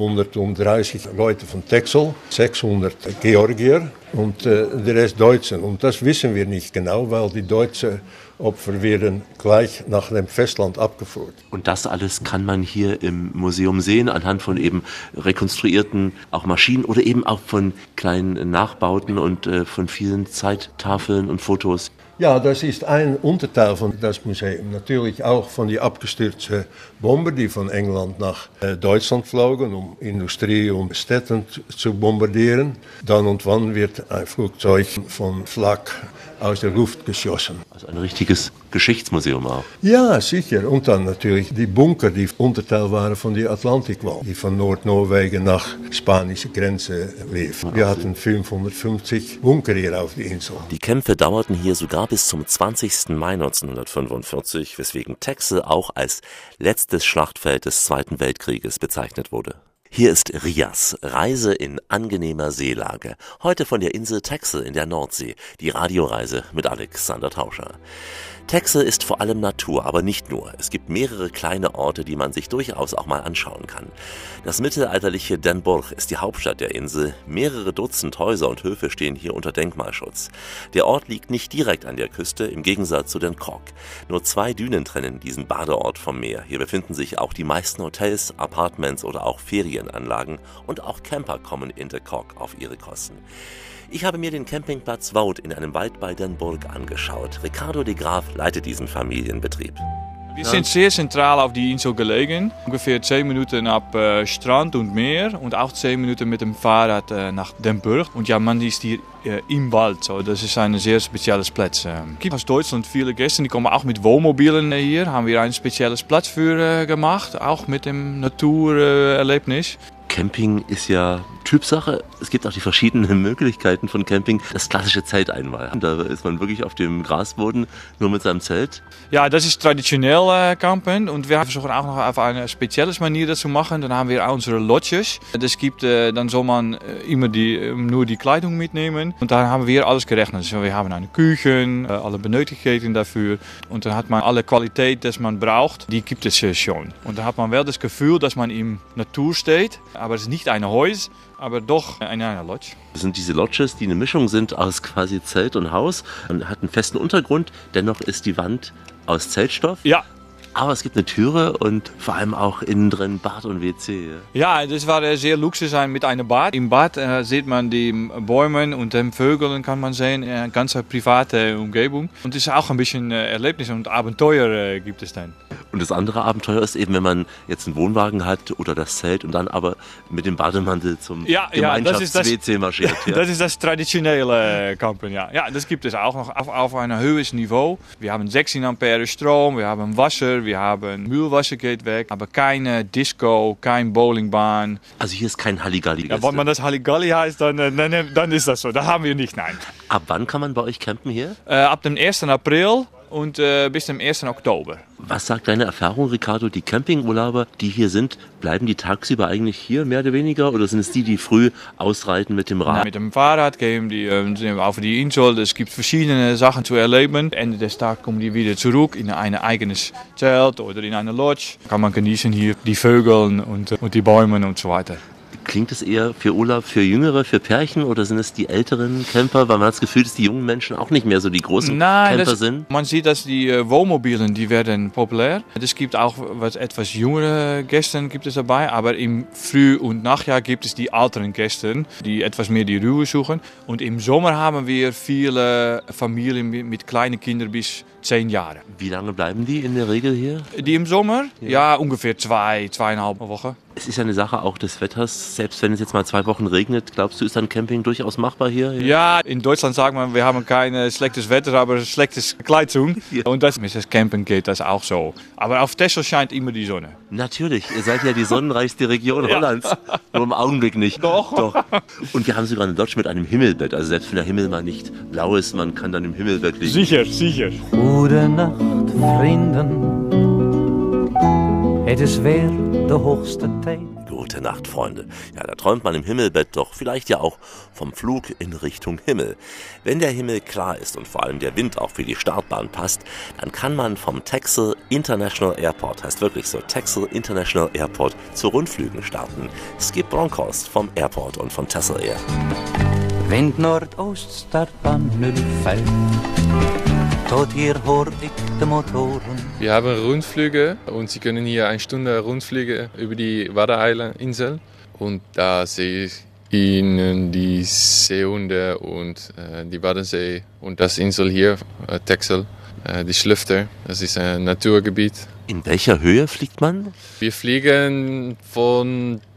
130 Leute von Texel, 600 Georgier und der Rest Deutschen. Und das wissen wir nicht genau, weil die deutschen Opfer werden gleich nach dem Festland abgeführt. Und das alles kann man hier im Museum sehen, anhand von eben rekonstruierten auch Maschinen oder eben auch von kleinen Nachbauten und von vielen Zeittafeln und Fotos. Ja, das ist ein Unterteil von das Museum. Natürlich auch von den abgestürzten Bomber, die von England nach Deutschland flogen, um Industrie und Städte zu bombardieren. Dann und wann wird ein Flugzeug von Flak aus der Luft geschossen. Also ein richtiges Geschichtsmuseum auch. Ja, sicher. Und dann natürlich die Bunker, die Unterteil waren von der Atlantikwall, die von Nordnorwegen nach spanische Grenze lief. Wir hatten 550 Bunker hier auf der Insel. Die Kämpfe dauerten hier sogar bis zum 20. Mai 1945, weswegen Texel auch als letztes Schlachtfeld des Zweiten Weltkrieges bezeichnet wurde. Hier ist Rias, Reise in angenehmer Seelage. Heute von der Insel Texel in der Nordsee, die Radioreise mit Alexander Tauscher. Texel ist vor allem Natur, aber nicht nur. Es gibt mehrere kleine Orte, die man sich durchaus auch mal anschauen kann. Das mittelalterliche Den Burg ist die Hauptstadt der Insel. Mehrere Dutzend Häuser und Höfe stehen hier unter Denkmalschutz. Der Ort liegt nicht direkt an der Küste, im Gegensatz zu Den Krok. Nur 2 Dünen trennen diesen Badeort vom Meer. Hier befinden sich auch die meisten Hotels, Apartments oder auch Ferienanlagen und auch Camper kommen in Den Krok auf ihre Kosten. Ich habe mir den Campingplatz Woud in einem Wald bei Den Burg angeschaut. Ricardo de Graaf leitet diesen Familienbetrieb. Wir sind sehr zentral auf die Insel gelegen. Ungefähr 10 Minuten ab Strand und Meer und auch 10 Minuten mit dem Fahrrad nach Den Burg. Und ja, man ist hier im Wald. So. Das ist ein sehr spezielles Platz. Es gibt aus Deutschland viele Gäste, die kommen auch mit Wohnmobilen hier. Haben wir ein spezielles Platz für gemacht, auch mit dem Naturerlebnis. Camping ist ja Typsache. Es gibt auch die verschiedenen Möglichkeiten von Camping. Das klassische Zelteinmal. Da ist man wirklich auf dem Grasboden, nur mit seinem Zelt. Ja, das ist traditionell campen und wir versuchen auch noch auf eine spezielle Manier das zu machen. Dann haben wir auch unsere Lodges. Das gibt, dann soll man immer nur die Kleidung mitnehmen und dann haben wir alles gerechnet. Also wir haben eine Küche, alle Benötigungen dafür und dann hat man alle Qualität, die man braucht, die gibt es schon. Und dann hat man wel das Gefühl, dass man im Natur steht, aber es ist nicht ein Haus, aber doch eine Lodge. Das sind diese Lodges, die eine Mischung sind aus quasi Zelt und Haus. Man hat einen festen Untergrund, dennoch ist die Wand aus Zeltstoff. Ja. Aber es gibt eine Türe und vor allem auch innen drin Bad und WC. Ja, das war sehr Luxus mit einem Bad. Im Bad sieht man die Bäume und den Vögeln kann man sehen, eine ganz private Umgebung. Und es ist auch ein bisschen Erlebnis und Abenteuer gibt es dann. Und das andere Abenteuer ist eben, wenn man jetzt einen Wohnwagen hat oder das Zelt und dann aber mit dem Bademantel zum Gemeinschafts-WC marschiert. Ja. Das ist das traditionelle Campen, ja. Ja, das gibt es auch noch auf einem höheren Niveau. Wir haben 16 Ampere Strom, wir haben Wasser, wir haben Mühlwasser geht weg, aber keine Disco, kein Bowlingbahn. Also hier ist kein Halligalli. Ja, wenn man das Halligalli heißt, dann ist das so. Da haben wir nicht, nein. Ab wann kann man bei euch campen hier? Ab dem 1. April. Und bis zum 1. Oktober. Was sagt deine Erfahrung, Ricardo? Die Campingurlauber, die hier sind, bleiben die tagsüber eigentlich hier, mehr oder weniger? Oder sind es die früh ausreiten mit dem Rad? Mit dem Fahrrad gehen die auf die Insel. Es gibt verschiedene Sachen zu erleben. Ende des Tages kommen die wieder zurück in ein eigenes Zelt oder in eine Lodge. Kann man genießen hier die Vögel und die Bäume und so weiter. Klingt es eher für Urlaub für Jüngere, für Pärchen oder sind es die älteren Camper? Weil man hat das Gefühl, dass die jungen Menschen auch nicht mehr so die großen Camper sind. Man sieht, dass die Wohnmobilen, die werden populär. Es gibt auch etwas jüngere Gäste gibt es dabei, aber im Früh- und Nachtjahr gibt es die älteren Gäste, die etwas mehr die Ruhe suchen. Und im Sommer haben wir viele Familien mit kleinen Kindern bis 10 Jahre. Wie lange bleiben die in der Regel hier? Die im Sommer? Ja, ungefähr 2,5 Wochen. Es ist ja eine Sache auch des Wetters. Selbst wenn es jetzt mal 2 Wochen regnet, glaubst du, ist dann Camping durchaus machbar hier? Ja, in Deutschland sagt man, wir haben kein schlechtes Wetter, aber schlechtes Kleidung. Ja. Und mit das Campen geht das auch so. Aber auf Texel scheint immer die Sonne. Natürlich, ihr seid ja die sonnenreichste Region Hollands. Nur im Augenblick nicht. Doch. Und wir haben sogar eine Lodge mit einem Himmelbett. Also selbst wenn der Himmel mal nicht blau ist, man kann dann im Himmelbett liegen. Sicher. Gute Nacht, Vrienden. Het is weer de hoogste tijd. Gute Nacht, Freunde. Ja, da träumt man im Himmelbett doch vielleicht ja auch vom Flug in Richtung Himmel. Wenn der Himmel klar ist und vor allem der Wind auch für die Startbahn passt, dann kann man vom Texel International Airport, heißt wirklich so, Texel International Airport, zu Rundflügen starten. Skip Bronkhorst vom Airport und von Texel Air. Wind Noordoost, Startbahn 05. Tot hier hoor ik de Motoren. Wir haben Rundflüge und Sie können hier 1 Stunde Rundflüge über die Waddeneilinsel. Und da sehe ich Ihnen die Seehunde und die Waddensee und das Insel hier, Texel, die Schlüfter. Das ist ein Naturgebiet. In welcher Höhe fliegt man? Wir fliegen von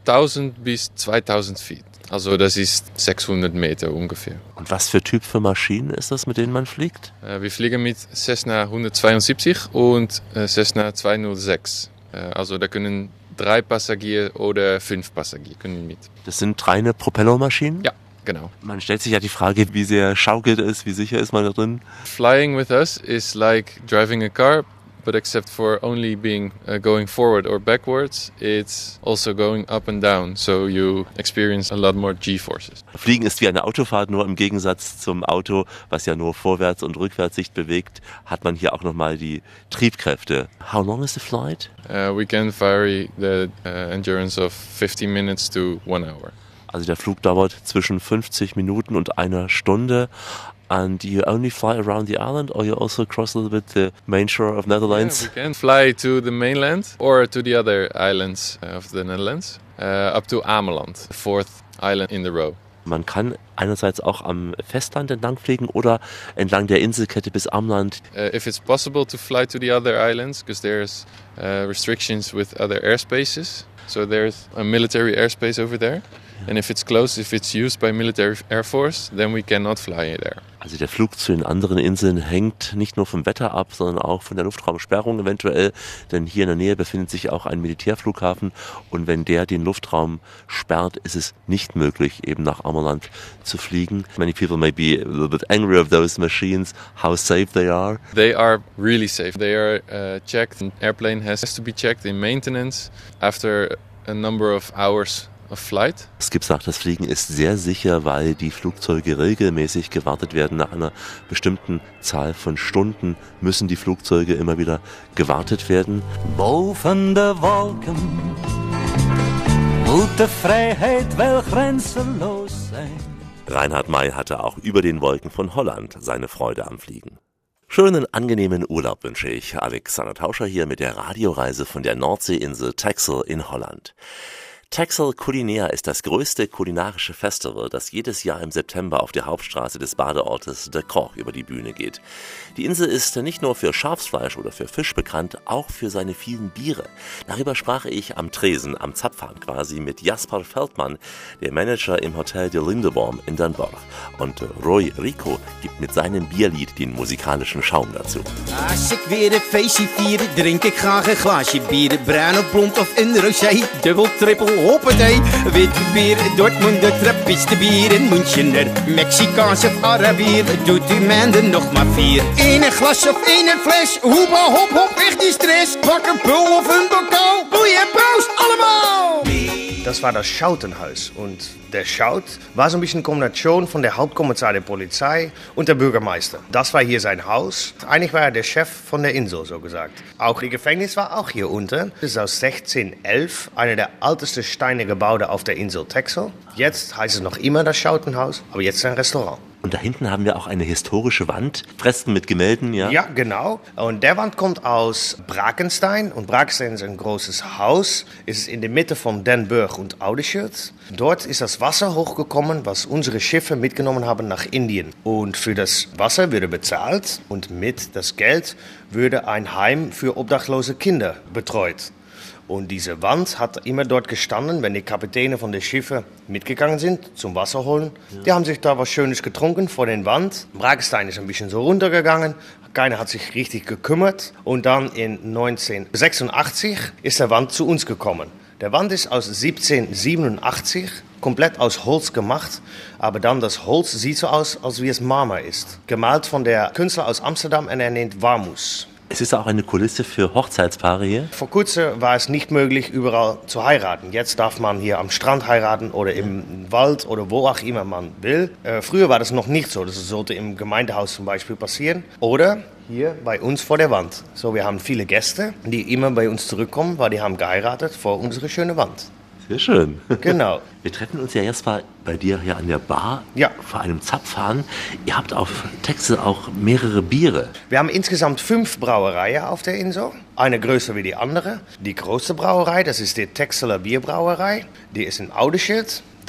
1000 bis 2000 Feet. Also das ist 600 Meter ungefähr. Und was für Typ für Maschinen ist das, mit denen man fliegt? Wir fliegen mit Cessna 172 und Cessna 206. Also da können 3 Passagiere oder 5 Passagiere können mit. Das sind reine Propellermaschinen? Ja, genau. Man stellt sich ja die Frage, wie sehr schaukelt es, wie sicher ist man da drin? Flying with us is like driving a car, but except for only being going forward or backwards, it's also going up and down, so you experience a lot more G-forces. Fliegen ist wie eine Autofahrt, nur im Gegensatz zum Auto, was ja nur vorwärts und rückwärts sich bewegt, hat man hier auch nochmal die Triebkräfte. How long is the flight? We can vary the endurance of 15 minutes to 1 hour. Also der Flug dauert zwischen 50 Minuten und 1 Stunde. And you only fly around the island, or you also cross a little bit the main shore of Netherlands? Yeah, we can fly to the mainland or to the other islands of the Netherlands, up to Ameland, the 4th island in the row. Man kann einerseits auch am Festland entlang fliegen oder entlang der Inselkette bis Ameland. If it's possible to fly to the other islands, because there's restrictions with other airspaces. So there's a military airspace over there. And if it's closed, if it's used by military air force, then we cannot fly there. Also der Flug zu den anderen Inseln hängt nicht nur vom Wetter ab, sondern auch von der Luftraumsperrung eventuell, denn hier in der Nähe befindet sich auch ein Militärflughafen und wenn der den Luftraum sperrt, ist es nicht möglich, eben nach Ameland zu fliegen. Many people may be a little bit angry of those machines, how safe they are. They are really safe. They are checked. An airplane has to be checked in maintenance after a number of hours of flight. Skip sagt, das Fliegen ist sehr sicher, weil die Flugzeuge regelmäßig gewartet werden. Nach einer bestimmten Zahl von Stunden müssen die Flugzeuge immer wieder gewartet werden. Boven de Wolken moet de Freiheit wel grenzenlos sein. Reinhard May hatte auch über den Wolken von Holland seine Freude am Fliegen. Schönen, angenehmen Urlaub wünsche ich. Alexander Tauscher hier mit der Radioreise von der Nordseeinsel Texel in Holland. Texel Culinaire ist das größte kulinarische Festival, das jedes Jahr im September auf der Hauptstraße des Badeortes De Koch über die Bühne geht. Die Insel ist nicht nur für Schafsfleisch oder für Fisch bekannt, auch für seine vielen Biere. Darüber sprach ich am Tresen, am Zapfhahn quasi, mit Jasper Feldmann, der Manager im Hotel de Lindeborn in Den Bosch. Und Roy Rico gibt mit seinem Bierlied den musikalischen Schaum dazu. Als ik weer een feestje vier, drink ik graag een glaasje bier. Bruin of blond of een rosé, dubbel, trippel. Hoppatee, witte bier, Dortmunder Trappiste bier in Münchener, Mexicaans of Arabier, doet u mij nog maar 4. In een glas of in een fles, hoeba hop hop, weg die stress, pak een pul of een bokaal, boeien, proost allemaal! Das war das Schautenhaus und der Schaut war so ein bisschen Kombination von der Hauptkommissar der Polizei und der Bürgermeister. Das war hier sein Haus. Eigentlich war er der Chef von der Insel, so gesagt. Auch ihr Gefängnis war auch hier unten. Das ist aus 1611, einer der ältesten Steinegebäude auf der Insel Texel. Jetzt heißt es noch immer das Schautenhaus, aber jetzt ein Restaurant. Und da hinten haben wir auch eine historische Wand, Fresken mit Gemälden, ja? Ja, genau. Und der Wand kommt aus Brakenstein. Und Brakenstein ist ein großes Haus. Es ist in der Mitte von Den Burg und Oudeschip. Dort ist das Wasser hochgekommen, was unsere Schiffe mitgenommen haben nach Indien. Und für das Wasser würde bezahlt und mit das Geld würde ein Heim für obdachlose Kinder betreut. Und diese Wand hat immer dort gestanden, wenn die Kapitäne von den Schiffen mitgegangen sind zum Wasser holen. Ja. Die haben sich da was Schönes getrunken vor den Wand. Brakenstein ist ein bisschen so runtergegangen. Keiner hat sich richtig gekümmert. Und dann in 1986 ist der Wand zu uns gekommen. Der Wand ist aus 1787, komplett aus Holz gemacht. Aber dann das Holz sieht so aus, als wie es Marmor ist. Gemalt von der Künstler aus Amsterdam und er nennt Warmus. Es ist auch eine Kulisse für Hochzeitspaare hier. Vor kurzem war es nicht möglich, überall zu heiraten. Jetzt darf man hier am Strand heiraten oder im Wald oder wo auch immer man will. Früher war das noch nicht so. Das sollte im Gemeindehaus zum Beispiel passieren. Oder hier bei uns vor der Wand. So, wir haben viele Gäste, die immer bei uns zurückkommen, weil die haben geheiratet vor unserer schönen Wand. Sehr schön. Genau. Wir treffen uns ja erst mal bei dir hier an der Bar, ja, vor einem Zapfhahn. Ihr habt auf Texel auch mehrere Biere. Wir haben insgesamt 5 Brauereien auf der Insel. Eine größer wie die andere. Die große Brauerei, das ist die Texeler Bierbrauerei. Die ist in Oudeschip.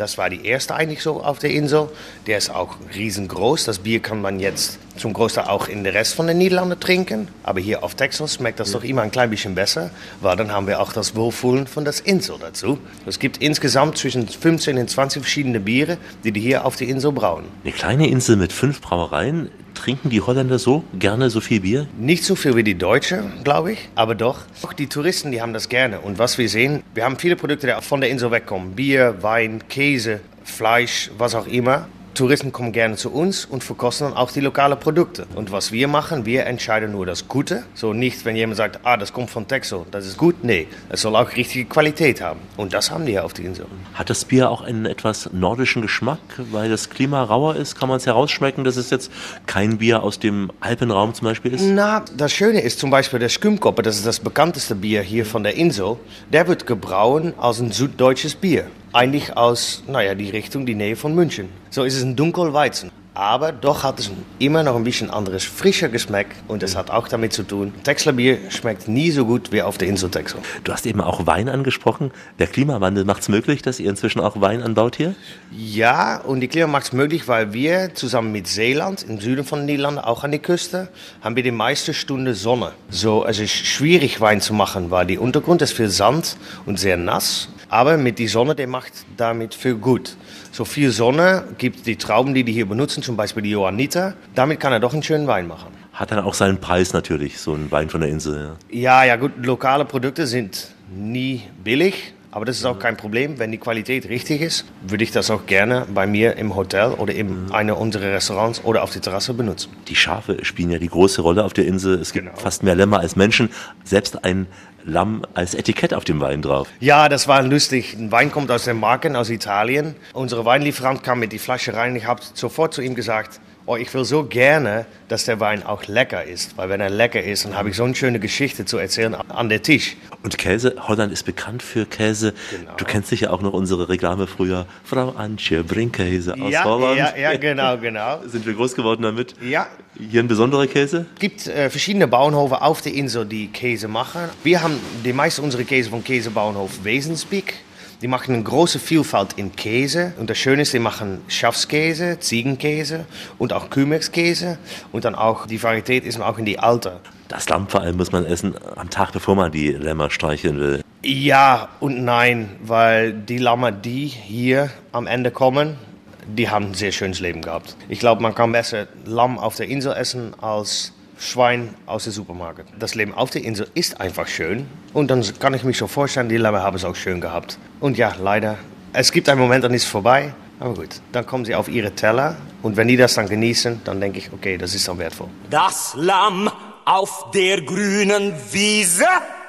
Das war die erste eigentlich so auf der Insel. Der ist auch riesengroß. Das Bier kann man jetzt zum Großteil auch in den Rest von den Niederlanden trinken. Aber hier auf Texel schmeckt das doch immer ein klein bisschen besser, weil dann haben wir auch das Wohlfühlen von der Insel dazu. Es gibt insgesamt zwischen 15 und 20 verschiedene Biere, die hier auf der Insel brauen. Eine kleine Insel mit 5 Brauereien. Trinken die Holländer so gerne so viel Bier? Nicht so viel wie die Deutschen, glaube ich, aber doch. Auch die Touristen, die haben das gerne. Und was wir sehen, wir haben viele Produkte, die von der Insel wegkommen. Bier, Wein, Käse, Fleisch, was auch immer. Touristen kommen gerne zu uns und verkosten dann auch die lokalen Produkte. Und was wir machen, wir entscheiden nur das Gute. So nicht, wenn jemand sagt, das kommt von Texel, das ist gut. Nee, es soll auch richtige Qualität haben. Und das haben die hier auf der Insel. Hat das Bier auch einen etwas nordischen Geschmack? Weil das Klima rauer ist, kann man es herausschmecken, dass es jetzt kein Bier aus dem Alpenraum zum Beispiel ist? Na, das Schöne ist zum Beispiel der Skumkoppe, das ist das bekannteste Bier hier von der Insel. Der wird gebrauen als ein süddeutsches Bier. Eigentlich aus, die Richtung, die Nähe von München. So ist es ein Dunkelweizen. Aber doch hat es immer noch ein bisschen anderes, frischer Geschmack. Und das hat auch damit zu tun, Texeler Bier schmeckt nie so gut wie auf der Insel Texel. Du hast eben auch Wein angesprochen. Der Klimawandel macht es möglich, dass ihr inzwischen auch Wein anbaut hier? Ja, und die Klima macht es möglich, weil wir zusammen mit Zeeland, im Süden von den Niederlanden, auch an der Küste, haben wir die meiste Stunde Sonne. So, es ist schwierig, Wein zu machen, weil der Untergrund ist viel Sand und sehr nass. Aber mit der Sonne, der macht damit viel gut. So viel Sonne gibt die Trauben, die hier benutzen, zum Beispiel die Johanniter. Damit kann er doch einen schönen Wein machen. Hat dann auch seinen Preis natürlich, so ein Wein von der Insel. Ja, gut, lokale Produkte sind nie billig. Aber das ist auch kein Problem. Wenn die Qualität richtig ist, würde ich das auch gerne bei mir im Hotel oder in einer unserer Restaurants oder auf der Terrasse benutzen. Die Schafe spielen ja die große Rolle auf der Insel. Es gibt fast mehr Lämmer als Menschen. Selbst ein Lamm als Etikett auf dem Wein drauf. Ja, das war lustig. Ein Wein kommt aus den Marken, aus Italien. Unser Weinlieferant kam mit die Flasche rein. Ich habe sofort zu ihm gesagt, ich will so gerne, dass der Wein auch lecker ist. Weil wenn er lecker ist, dann habe ich so eine schöne Geschichte zu erzählen an der Tisch. Und Käse, Holland ist bekannt für Käse. Genau. Du kennst sicher auch noch unsere Reklame früher. Frau Antje bringt Käse aus Holland. Ja, genau. Sind wir groß geworden damit? Ja. Hier ein besonderer Käse? Es gibt verschiedene Bauernhöfe auf der Insel, die Käse machen. Wir haben die meisten unserer Käse vom Käsebauernhof Wesensbeek. Die machen eine große Vielfalt in Käse. Und das Schöne ist, die machen Schafskäse, Ziegenkäse und auch Kühmilchskäse. Und dann auch, die Varietät ist auch in die Alter. Das Lamm vor allem muss man essen am Tag, bevor man die Lämmer streicheln will. Ja und nein, weil die Lämmer, die hier am Ende kommen, die haben ein sehr schönes Leben gehabt. Ich glaube, man kann besser Lamm auf der Insel essen als Schwein aus dem Supermarkt. Das Leben auf der Insel ist einfach schön. Und dann kann ich mich schon vorstellen, die Lämmer haben es auch schön gehabt. Und ja, leider, es gibt einen Moment, dann ist es vorbei. Aber gut, dann kommen sie auf ihre Teller. Und wenn die das dann genießen, dann denke ich, okay, das ist dann wertvoll. Das Lamm auf der grünen Wiese.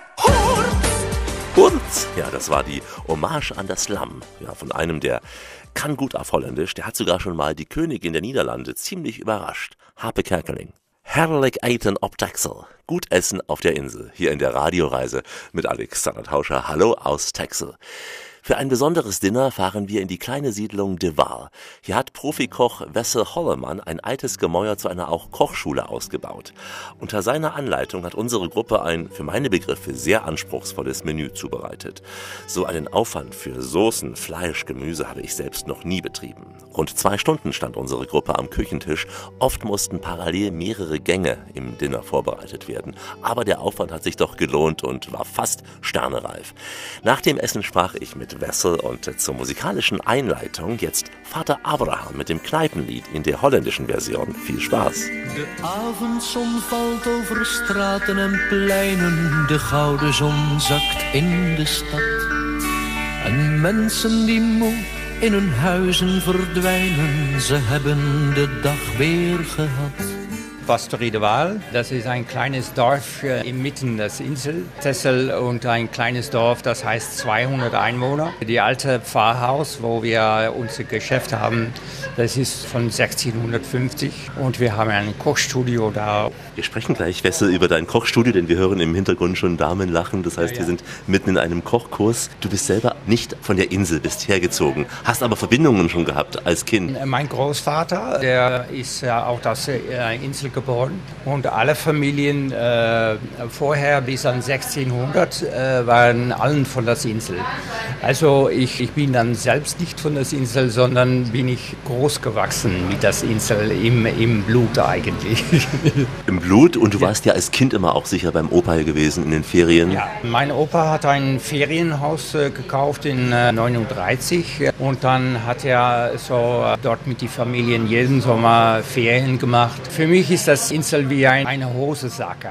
Hurz! Ja, das war die Hommage an das Lamm. Ja, von einem, der kann gut auf Holländisch. Der hat sogar schon mal die Königin der Niederlande ziemlich überrascht. Harpe Kerkeling. Herrlich eten op Texel. Gut essen auf der Insel. Hier in der Radioreise mit Alexander Tauscher. Hallo aus Texel. Für ein besonderes Dinner fahren wir in die kleine Siedlung De Waal. Hier hat Profikoch Wessel Hollemann ein altes Gemäuer zu einer auch Kochschule ausgebaut. Unter seiner Anleitung hat unsere Gruppe ein, für meine Begriffe, sehr anspruchsvolles Menü zubereitet. So einen Aufwand für Soßen, Fleisch, Gemüse habe ich selbst noch nie betrieben. Rund 2 Stunden stand unsere Gruppe am Küchentisch. Oft mussten parallel mehrere Gänge im Dinner vorbereitet werden. Aber der Aufwand hat sich doch gelohnt und war fast sternereif. Nach dem Essen sprach ich mit Wessel und zur musikalischen Einleitung jetzt Vater Abraham mit dem Kneipenlied in der holländischen Version. Viel Spaß. De avondzon valt over straten en pleinen, de gouden zon zakt in de stad. En mensen die moe in hun huizen verdwijnen, ze hebben de dag weer gehad. Pastorie de Waal, das ist ein kleines Dorf inmitten des Insel Texel und ein kleines Dorf, das heißt 200 Einwohner. Die alte Pfarrhaus, wo wir unser Geschäft haben, das ist von 1650 und wir haben ein Kochstudio da. Wir sprechen gleich, Wessel, über dein Kochstudio, denn wir hören im Hintergrund schon Damen lachen. Das heißt, wir sind mitten in einem Kochkurs. Du bist selber nicht von der Insel, bist hergezogen, hast aber Verbindungen schon gehabt als Kind. Mein Großvater, der ist ja auch das Inselgeboren geboren und alle Familien vorher bis an 1600 waren allen von der Insel. Also ich bin dann selbst nicht von der Insel, sondern bin ich groß gewachsen mit der Insel im Blut eigentlich. Im Blut? Und du warst ja als Kind immer auch sicher beim Opa gewesen in den Ferien? Ja, mein Opa hat ein Ferienhaus gekauft in 1939 und dann hat er so dort mit den Familien jeden Sommer Ferien gemacht. Für mich ist das Insel wie eine Hosensacke.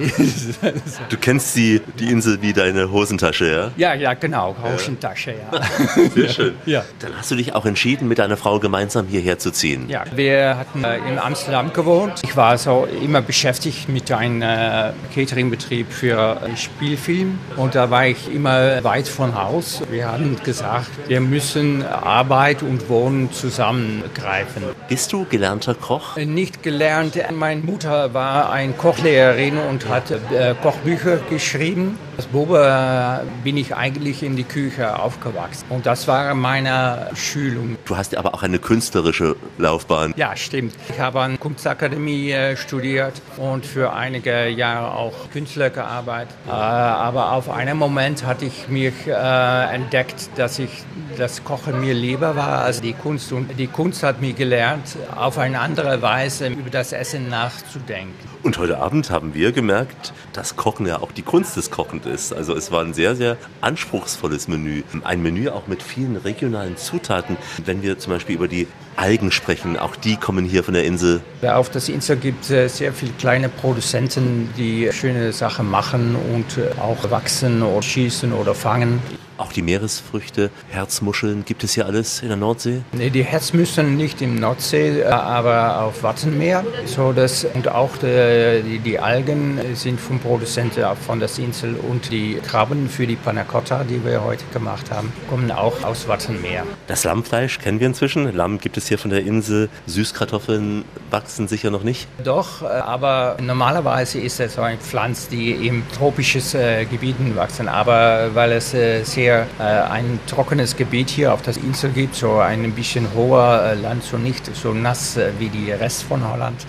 Du kennst die Insel wie deine Hosentasche, ja? Ja, genau, Hosentasche, ja. Sehr schön. Ja. Dann hast du dich auch entschieden, mit deiner Frau gemeinsam hierher zu ziehen. Ja, wir hatten in Amsterdam gewohnt. Ich war so immer beschäftigt mit einem Cateringbetrieb für Spielfilm und da war ich immer weit von Haus. Wir haben gesagt, wir müssen Arbeit und Wohnen zusammengreifen. Bist du gelernter Koch? Nicht gelernt. Meine Mutter war eine Kochlehrerin und hat Kochbücher geschrieben. Als Bube bin ich eigentlich in die Küche aufgewachsen und das war meine Schulung. Du hast aber auch eine künstlerische Laufbahn. Ja, stimmt. Ich habe an Kunstakademie studiert und für einige Jahre auch Künstler gearbeitet. Aber auf einen Moment hatte ich mich entdeckt, dass das Kochen mir lieber war als die Kunst. Und die Kunst hat mir gelernt, auf eine andere Weise über das Essen nachzudenken. Und heute Abend haben wir gemerkt, dass Kochen ja auch die Kunst des Kochens ist. Also es war ein sehr, sehr anspruchsvolles Menü. Ein Menü auch mit vielen regionalen Zutaten. Wenn wir zum Beispiel über die Algen sprechen, auch die kommen hier von der Insel. Ja, auf der Insel gibt es sehr viele kleine Produzenten, die schöne Sachen machen und auch wachsen oder schießen oder fangen. Auch die Meeresfrüchte, Herzmuscheln, gibt es hier alles in der Nordsee? Nee, die Herzmuscheln nicht im Nordsee, aber auf Wattenmeer. Und auch die Algen sind vom Produzenten von der Insel und die Krabben für die Panna Cotta, die wir heute gemacht haben, kommen auch aus Wattenmeer. Das Lammfleisch kennen wir inzwischen. Lamm gibt es hier von der Insel. Süßkartoffeln wachsen sicher noch nicht? Doch, aber normalerweise ist es so eine Pflanze, die in tropischen Gebieten wachsen. Aber weil es sehr ein trockenes Gebiet hier auf der Insel gibt, so ein bisschen hoher Land, so nicht so nass wie die Rest von Holland.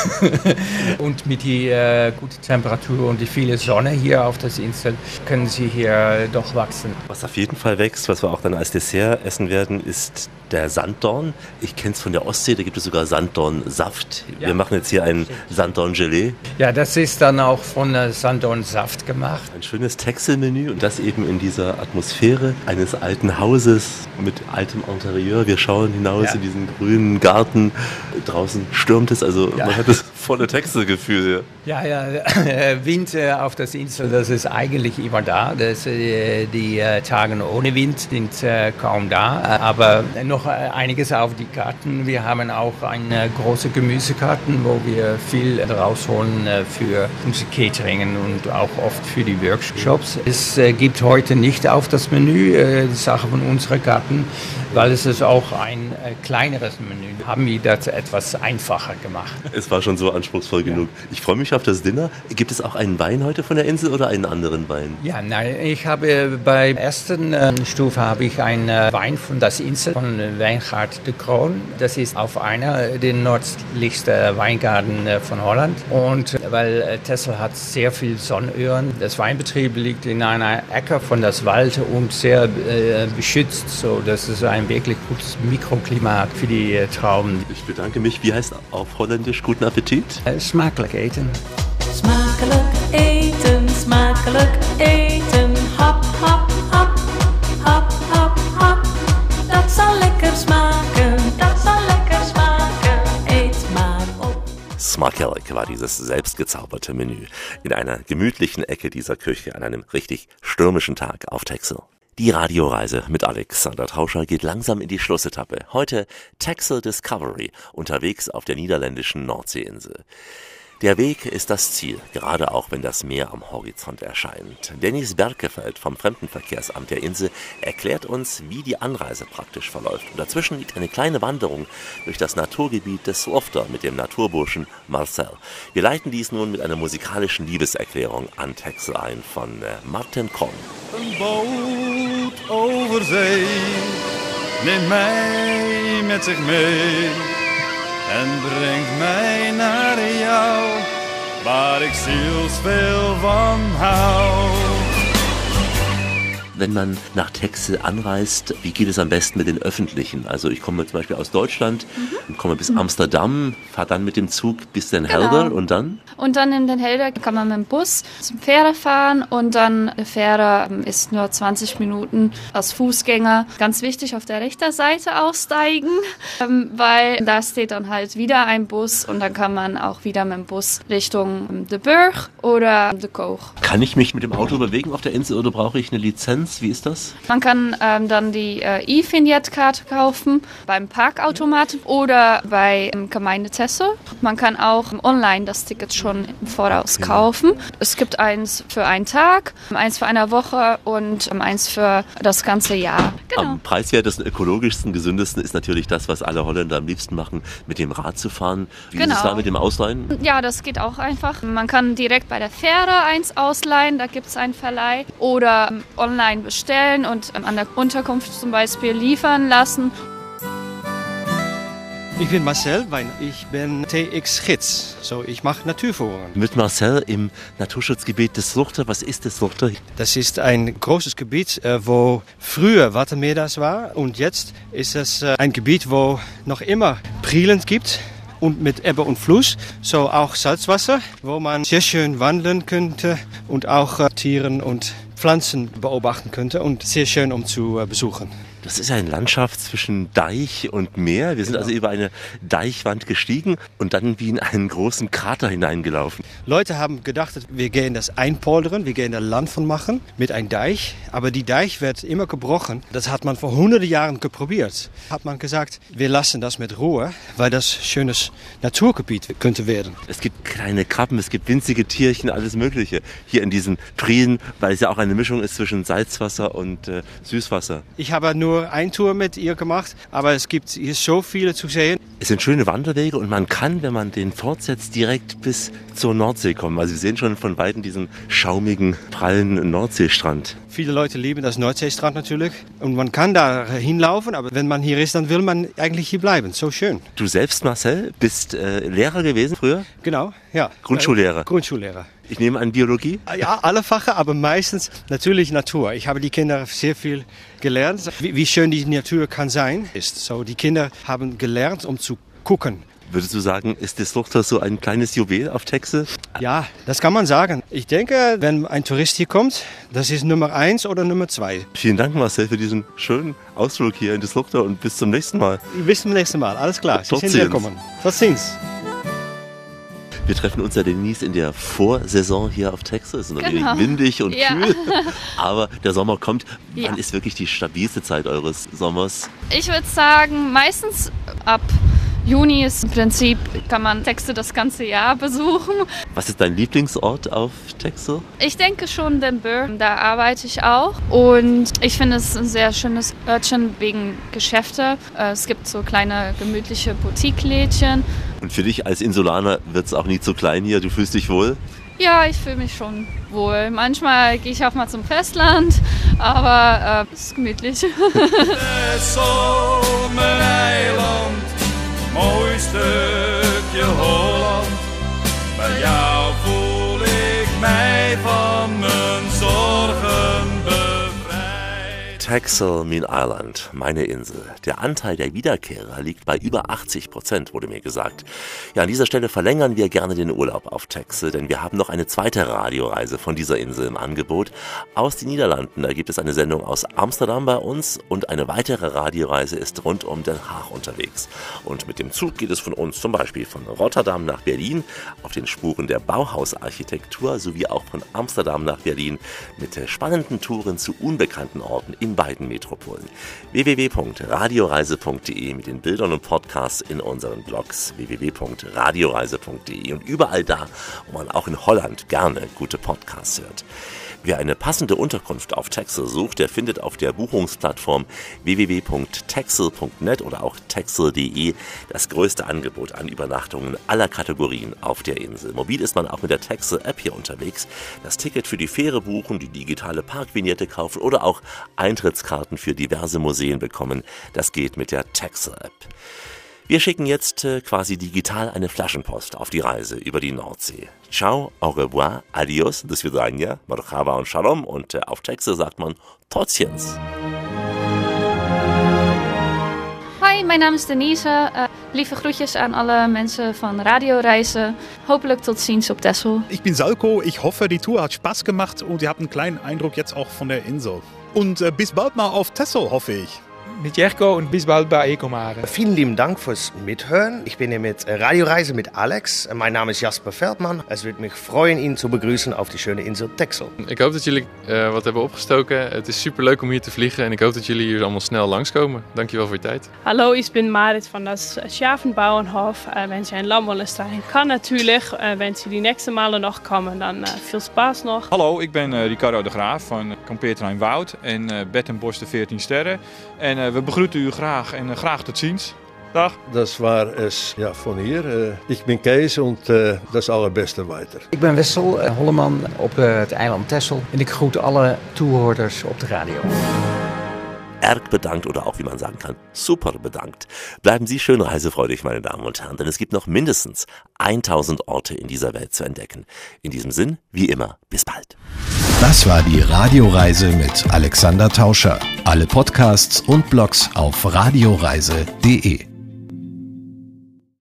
Und mit der guten Temperatur und die viele Sonne hier auf der Insel können sie hier doch wachsen. Was auf jeden Fall wächst, was wir auch dann als Dessert essen werden, ist der Sanddorn. Ich kenne es von der Ostsee, da gibt es sogar Sanddornsaft. Ja. Wir machen jetzt hier ein Sanddorngelee. Ja, das ist dann auch von Sanddornsaft gemacht. Ein schönes Texelmenü und das eben in dieser Atmosphäre eines alten Hauses mit altem Interieur. Wir schauen hinaus in diesen grünen Garten. Draußen stürmt es, also man hat das volle Texelgefühl. Ja, Wind auf der Insel, das ist eigentlich immer da. Die Tage ohne Wind sind kaum da, aber noch einiges auf die Karten. Wir haben auch eine große Gemüsekarten, wo wir viel rausholen für unser Catering und auch oft für die Workshops. Es gibt heute nicht auf das Menü die Sache von unseren Karten, weil es ist auch ein kleineres Menü. Haben wir das etwas einfacher gemacht. Es war schon so anspruchsvoll genug. Ich freue mich auf das Dinner. Gibt es auch einen Wein heute von der Insel oder einen anderen Wein? Ja, nein, ich habe bei der ersten Stufe habe ich einen Wein von der Insel, von Wijngaard de Kroon. Das ist auf einer der nördlichsten Weingarten von Holland. Und weil Texel hat sehr viel Sonnenöhren. Das Weinbetrieb liegt in einer Ecke von das Wald und sehr beschützt. So, das ist ein wirklich gutes Mikroklimat für die Trauben. Ich bedanke mich. Wie heißt auf Holländisch guten Appetit? Smakelijk eten. Smakelijk eten, smakelijk eten. Hop, hop, hop, hop, hop, hop. Dat zal lekker smaken, dat zal lekker smaken. Eet maar op. Smakelijk war dieses selbstgezauberte Menü in einer gemütlichen Ecke dieser Küche an einem richtig stürmischen Tag auf Texel. Die Radioreise mit Alexander Tauscher geht langsam in die Schlussetappe. Heute Texel Discovery, unterwegs auf der niederländischen Nordseeinsel. Der Weg ist das Ziel, gerade auch wenn das Meer am Horizont erscheint. Dennis Berkeveld vom Fremdenverkehrsamt der Insel erklärt uns, wie die Anreise praktisch verläuft. Und dazwischen liegt eine kleine Wanderung durch das Naturgebied des Slofter mit dem Naturburschen Marcel. Wir leiten dies nun mit einer musikalischen Liebeserklärung an Texel ein von Martin Kohn. Een boot over zee neemt mij met zich mee. en brengt mij naar jou, waar ik zielsveel van hou. Wenn man nach Texel anreist, wie geht es am besten mit den Öffentlichen? Also ich komme zum Beispiel aus Deutschland und komme bis Amsterdam, fahre dann mit dem Zug bis Den Helder und dann? Und dann in Den Helder kann man mit dem Bus zum Fähre fahren und dann eine Fähre ist nur 20 Minuten als Fußgänger. Ganz wichtig, auf der rechten Seite aussteigen, weil da steht dann halt wieder ein Bus und dann kann man auch wieder mit dem Bus Richtung De Burg oder De Koog. Kann ich mich mit dem Auto bewegen auf der Insel oder brauche ich eine Lizenz? Wie ist das? Man kann dann die E-Vignette-Karte kaufen beim Parkautomaten oder bei Gemeinde Texel. Man kann auch online das Ticket schon im Voraus kaufen. Es gibt eins für einen Tag, eins für eine Woche und eins für das ganze Jahr. Genau. Am preiswertesten, ökologischsten, gesündesten ist natürlich das, was alle Holländer am liebsten machen, mit dem Rad zu fahren. Wie ist es da mit dem Ausleihen? Ja, das geht auch einfach. Man kann direkt bei der Fähre eins ausleihen, da gibt es einen Verleih. Oder online bestellen und an der Unterkunft zum Beispiel liefern lassen. Ich bin Marcel, ich bin TX-Gids, so ich mache Naturführungen. Mit Marcel im Naturschutzgebiet des Sluchter. Was ist das Sluchter? Das ist ein großes Gebiet, wo früher Wattenmeer das war und jetzt ist es ein Gebiet, wo noch immer Prielen gibt. Und mit Ebbe und Fluss, so auch Salzwasser, wo man sehr schön wandeln könnte und auch Tieren und Pflanzen beobachten könnte und sehr schön zu besuchen. Das ist eine Landschaft zwischen Deich und Meer. Wir sind also über eine Deichwand gestiegen und dann wie in einen großen Krater hineingelaufen. Leute haben gedacht, wir gehen das einpoldern, wir gehen da Land von machen mit einem Deich. Aber die Deich wird immer gebrochen. Das hat man vor hunderten Jahren geprobiert. Hat man gesagt, wir lassen das mit Ruhe, weil das schönes Naturgebiet könnte werden. Es gibt kleine Krabben, es gibt winzige Tierchen, alles Mögliche hier in diesen Prielen, weil es ja auch eine Mischung ist zwischen Salzwasser und Süßwasser. Ich habe nur eine Tour mit ihr gemacht, aber es gibt hier so viele zu sehen. Es sind schöne Wanderwege und man kann, wenn man den fortsetzt, direkt bis zur Nordsee kommen. Also wir sehen schon von Weitem diesen schaumigen, prallen Nordseestrand. Viele Leute lieben das Nordseestrand natürlich und man kann da hinlaufen, aber wenn man hier ist, dann will man eigentlich hier bleiben. So schön. Du selbst, Marcel, bist Lehrer gewesen früher? Genau, ja. Grundschullehrer? Grundschullehrer. Ich nehme an Biologie? Ja, alle Fächer, aber meistens natürlich Natur. Ich habe die Kinder sehr viel gelernt, wie schön die Natur kann sein. So, die Kinder haben gelernt, um zu gucken. Würdest du sagen, ist das Sluchter so ein kleines Juwel auf Texel? Ja, das kann man sagen. Ich denke, wenn ein Tourist hier kommt, das ist Nummer 1 oder Nummer 2. Vielen Dank, Marcel, für diesen schönen Ausflug hier in das Sluchter und bis zum nächsten Mal. Bis zum nächsten Mal, alles klar. Sie sind willkommen. Tot ziens. Wir treffen uns ja demnächst in der Vorsaison hier auf Texel. Es ist natürlich windig und kühl, aber der Sommer kommt. Wann ist wirklich die stabilste Zeit eures Sommers? Ich würde sagen, meistens ab Juni ist im Prinzip, kann man Texel das ganze Jahr besuchen. Was ist dein Lieblingsort auf Texel? Ich denke schon Den Burg, da arbeite ich auch und ich finde es ein sehr schönes Örtchen wegen Geschäfte. Es gibt so kleine gemütliche Boutique-Lädchen. Und für dich als Insulaner wird es auch nie zu klein hier, du fühlst dich wohl? Ja, ich fühle mich schon wohl. Manchmal gehe ich auch mal zum Festland, aber es ist gemütlich. Mooi stukje Holland, bij jou voel ik mij van mijn zorgen bevrijd. Texel, mein Island, meine Insel. Der Anteil der Wiederkehrer liegt bei über 80%, wurde mir gesagt. Ja, an dieser Stelle verlängern wir gerne den Urlaub auf Texel, denn wir haben noch eine zweite Radioreise von dieser Insel im Angebot aus den Niederlanden. Da gibt es eine Sendung aus Amsterdam bei uns und eine weitere Radioreise ist rund um Den Haag unterwegs. Und mit dem Zug geht es von uns zum Beispiel von Rotterdam nach Berlin auf den Spuren der Bauhausarchitektur sowie auch von Amsterdam nach Berlin mit spannenden Touren zu unbekannten Orten in beiden Metropolen. www.radioreise.de mit den Bildern und Podcasts in unseren Blogs www.radioreise.de und überall da, wo man auch in Holland gerne gute Podcasts hört. Wer eine passende Unterkunft auf Texel sucht, der findet auf der Buchungsplattform www.texel.net oder auch texel.de das größte Angebot an Übernachtungen aller Kategorien auf der Insel. Mobil ist man auch mit der Texel-App hier unterwegs. Das Ticket für die Fähre buchen, die digitale Parkvignette kaufen oder auch Eintrittskarten für diverse Museen bekommen. Das geht mit der Texel-App. Wir schicken jetzt quasi digital eine Flaschenpost auf die Reise über die Nordsee. Ciao, au revoir, adios, do svidania, marhaba und shalom und auf Texte sagt man Totjens. Hoi, mijn naam is Denise. Lieve groetjes aan alle mensen van Radioreise. Hopelijk tot ziens op Texel. Ich bin Salko, ich hoffe, die Tour hat Spaß gemacht und ihr habt einen kleinen Eindruck jetzt auch von der Insel. Und bis bald mal auf Texel, hoffe ich. Mit Jerko und bis bald bei Ecomare. Vielen lieben Dank fürs Mithören. Ich bin hier mit Radioreise mit Alex. Mein Name ist Jasper Veldman. Es würde mich freuen, ihn zu begrüßen auf die schöne Insel Texel. Ik hoop dat jullie wat hebben opgestoken. Het is superleuk om hier te vliegen en ik hoop dat jullie hier allemaal snel langskomen. Dankjewel voor je tijd. Hallo, ich bin Marit von das Schafenbauernhof. Wenn Sie ein Lamm wollen streichen, kann natürlich. Wenn Sie die nächsten Male noch kommen, dann viel Spaß noch. Hallo, ik ben Ricardo de Graaf van Kampeerterrein Woud en Bed en Bos de 14 Sterren. En we begroeten u graag en graag tot ziens. Dag. Das war es von hier. Ich bin Kees und das allerbeste weiter. Ik ben Wessel Holleman op het eiland Texel en ik groet alle toehoorders op de radio. Erg bedankt oder auch, wie man sagen kann, super bedankt. Bleiben Sie schön reisefreudig, meine Damen und Herren, denn es gibt noch mindestens 1000 Orte in dieser Welt zu entdecken. In diesem Sinn, wie immer, bis bald. Das war die Radioreise mit Alexander Tauscher. Alle Podcasts und Blogs auf radioreise.de.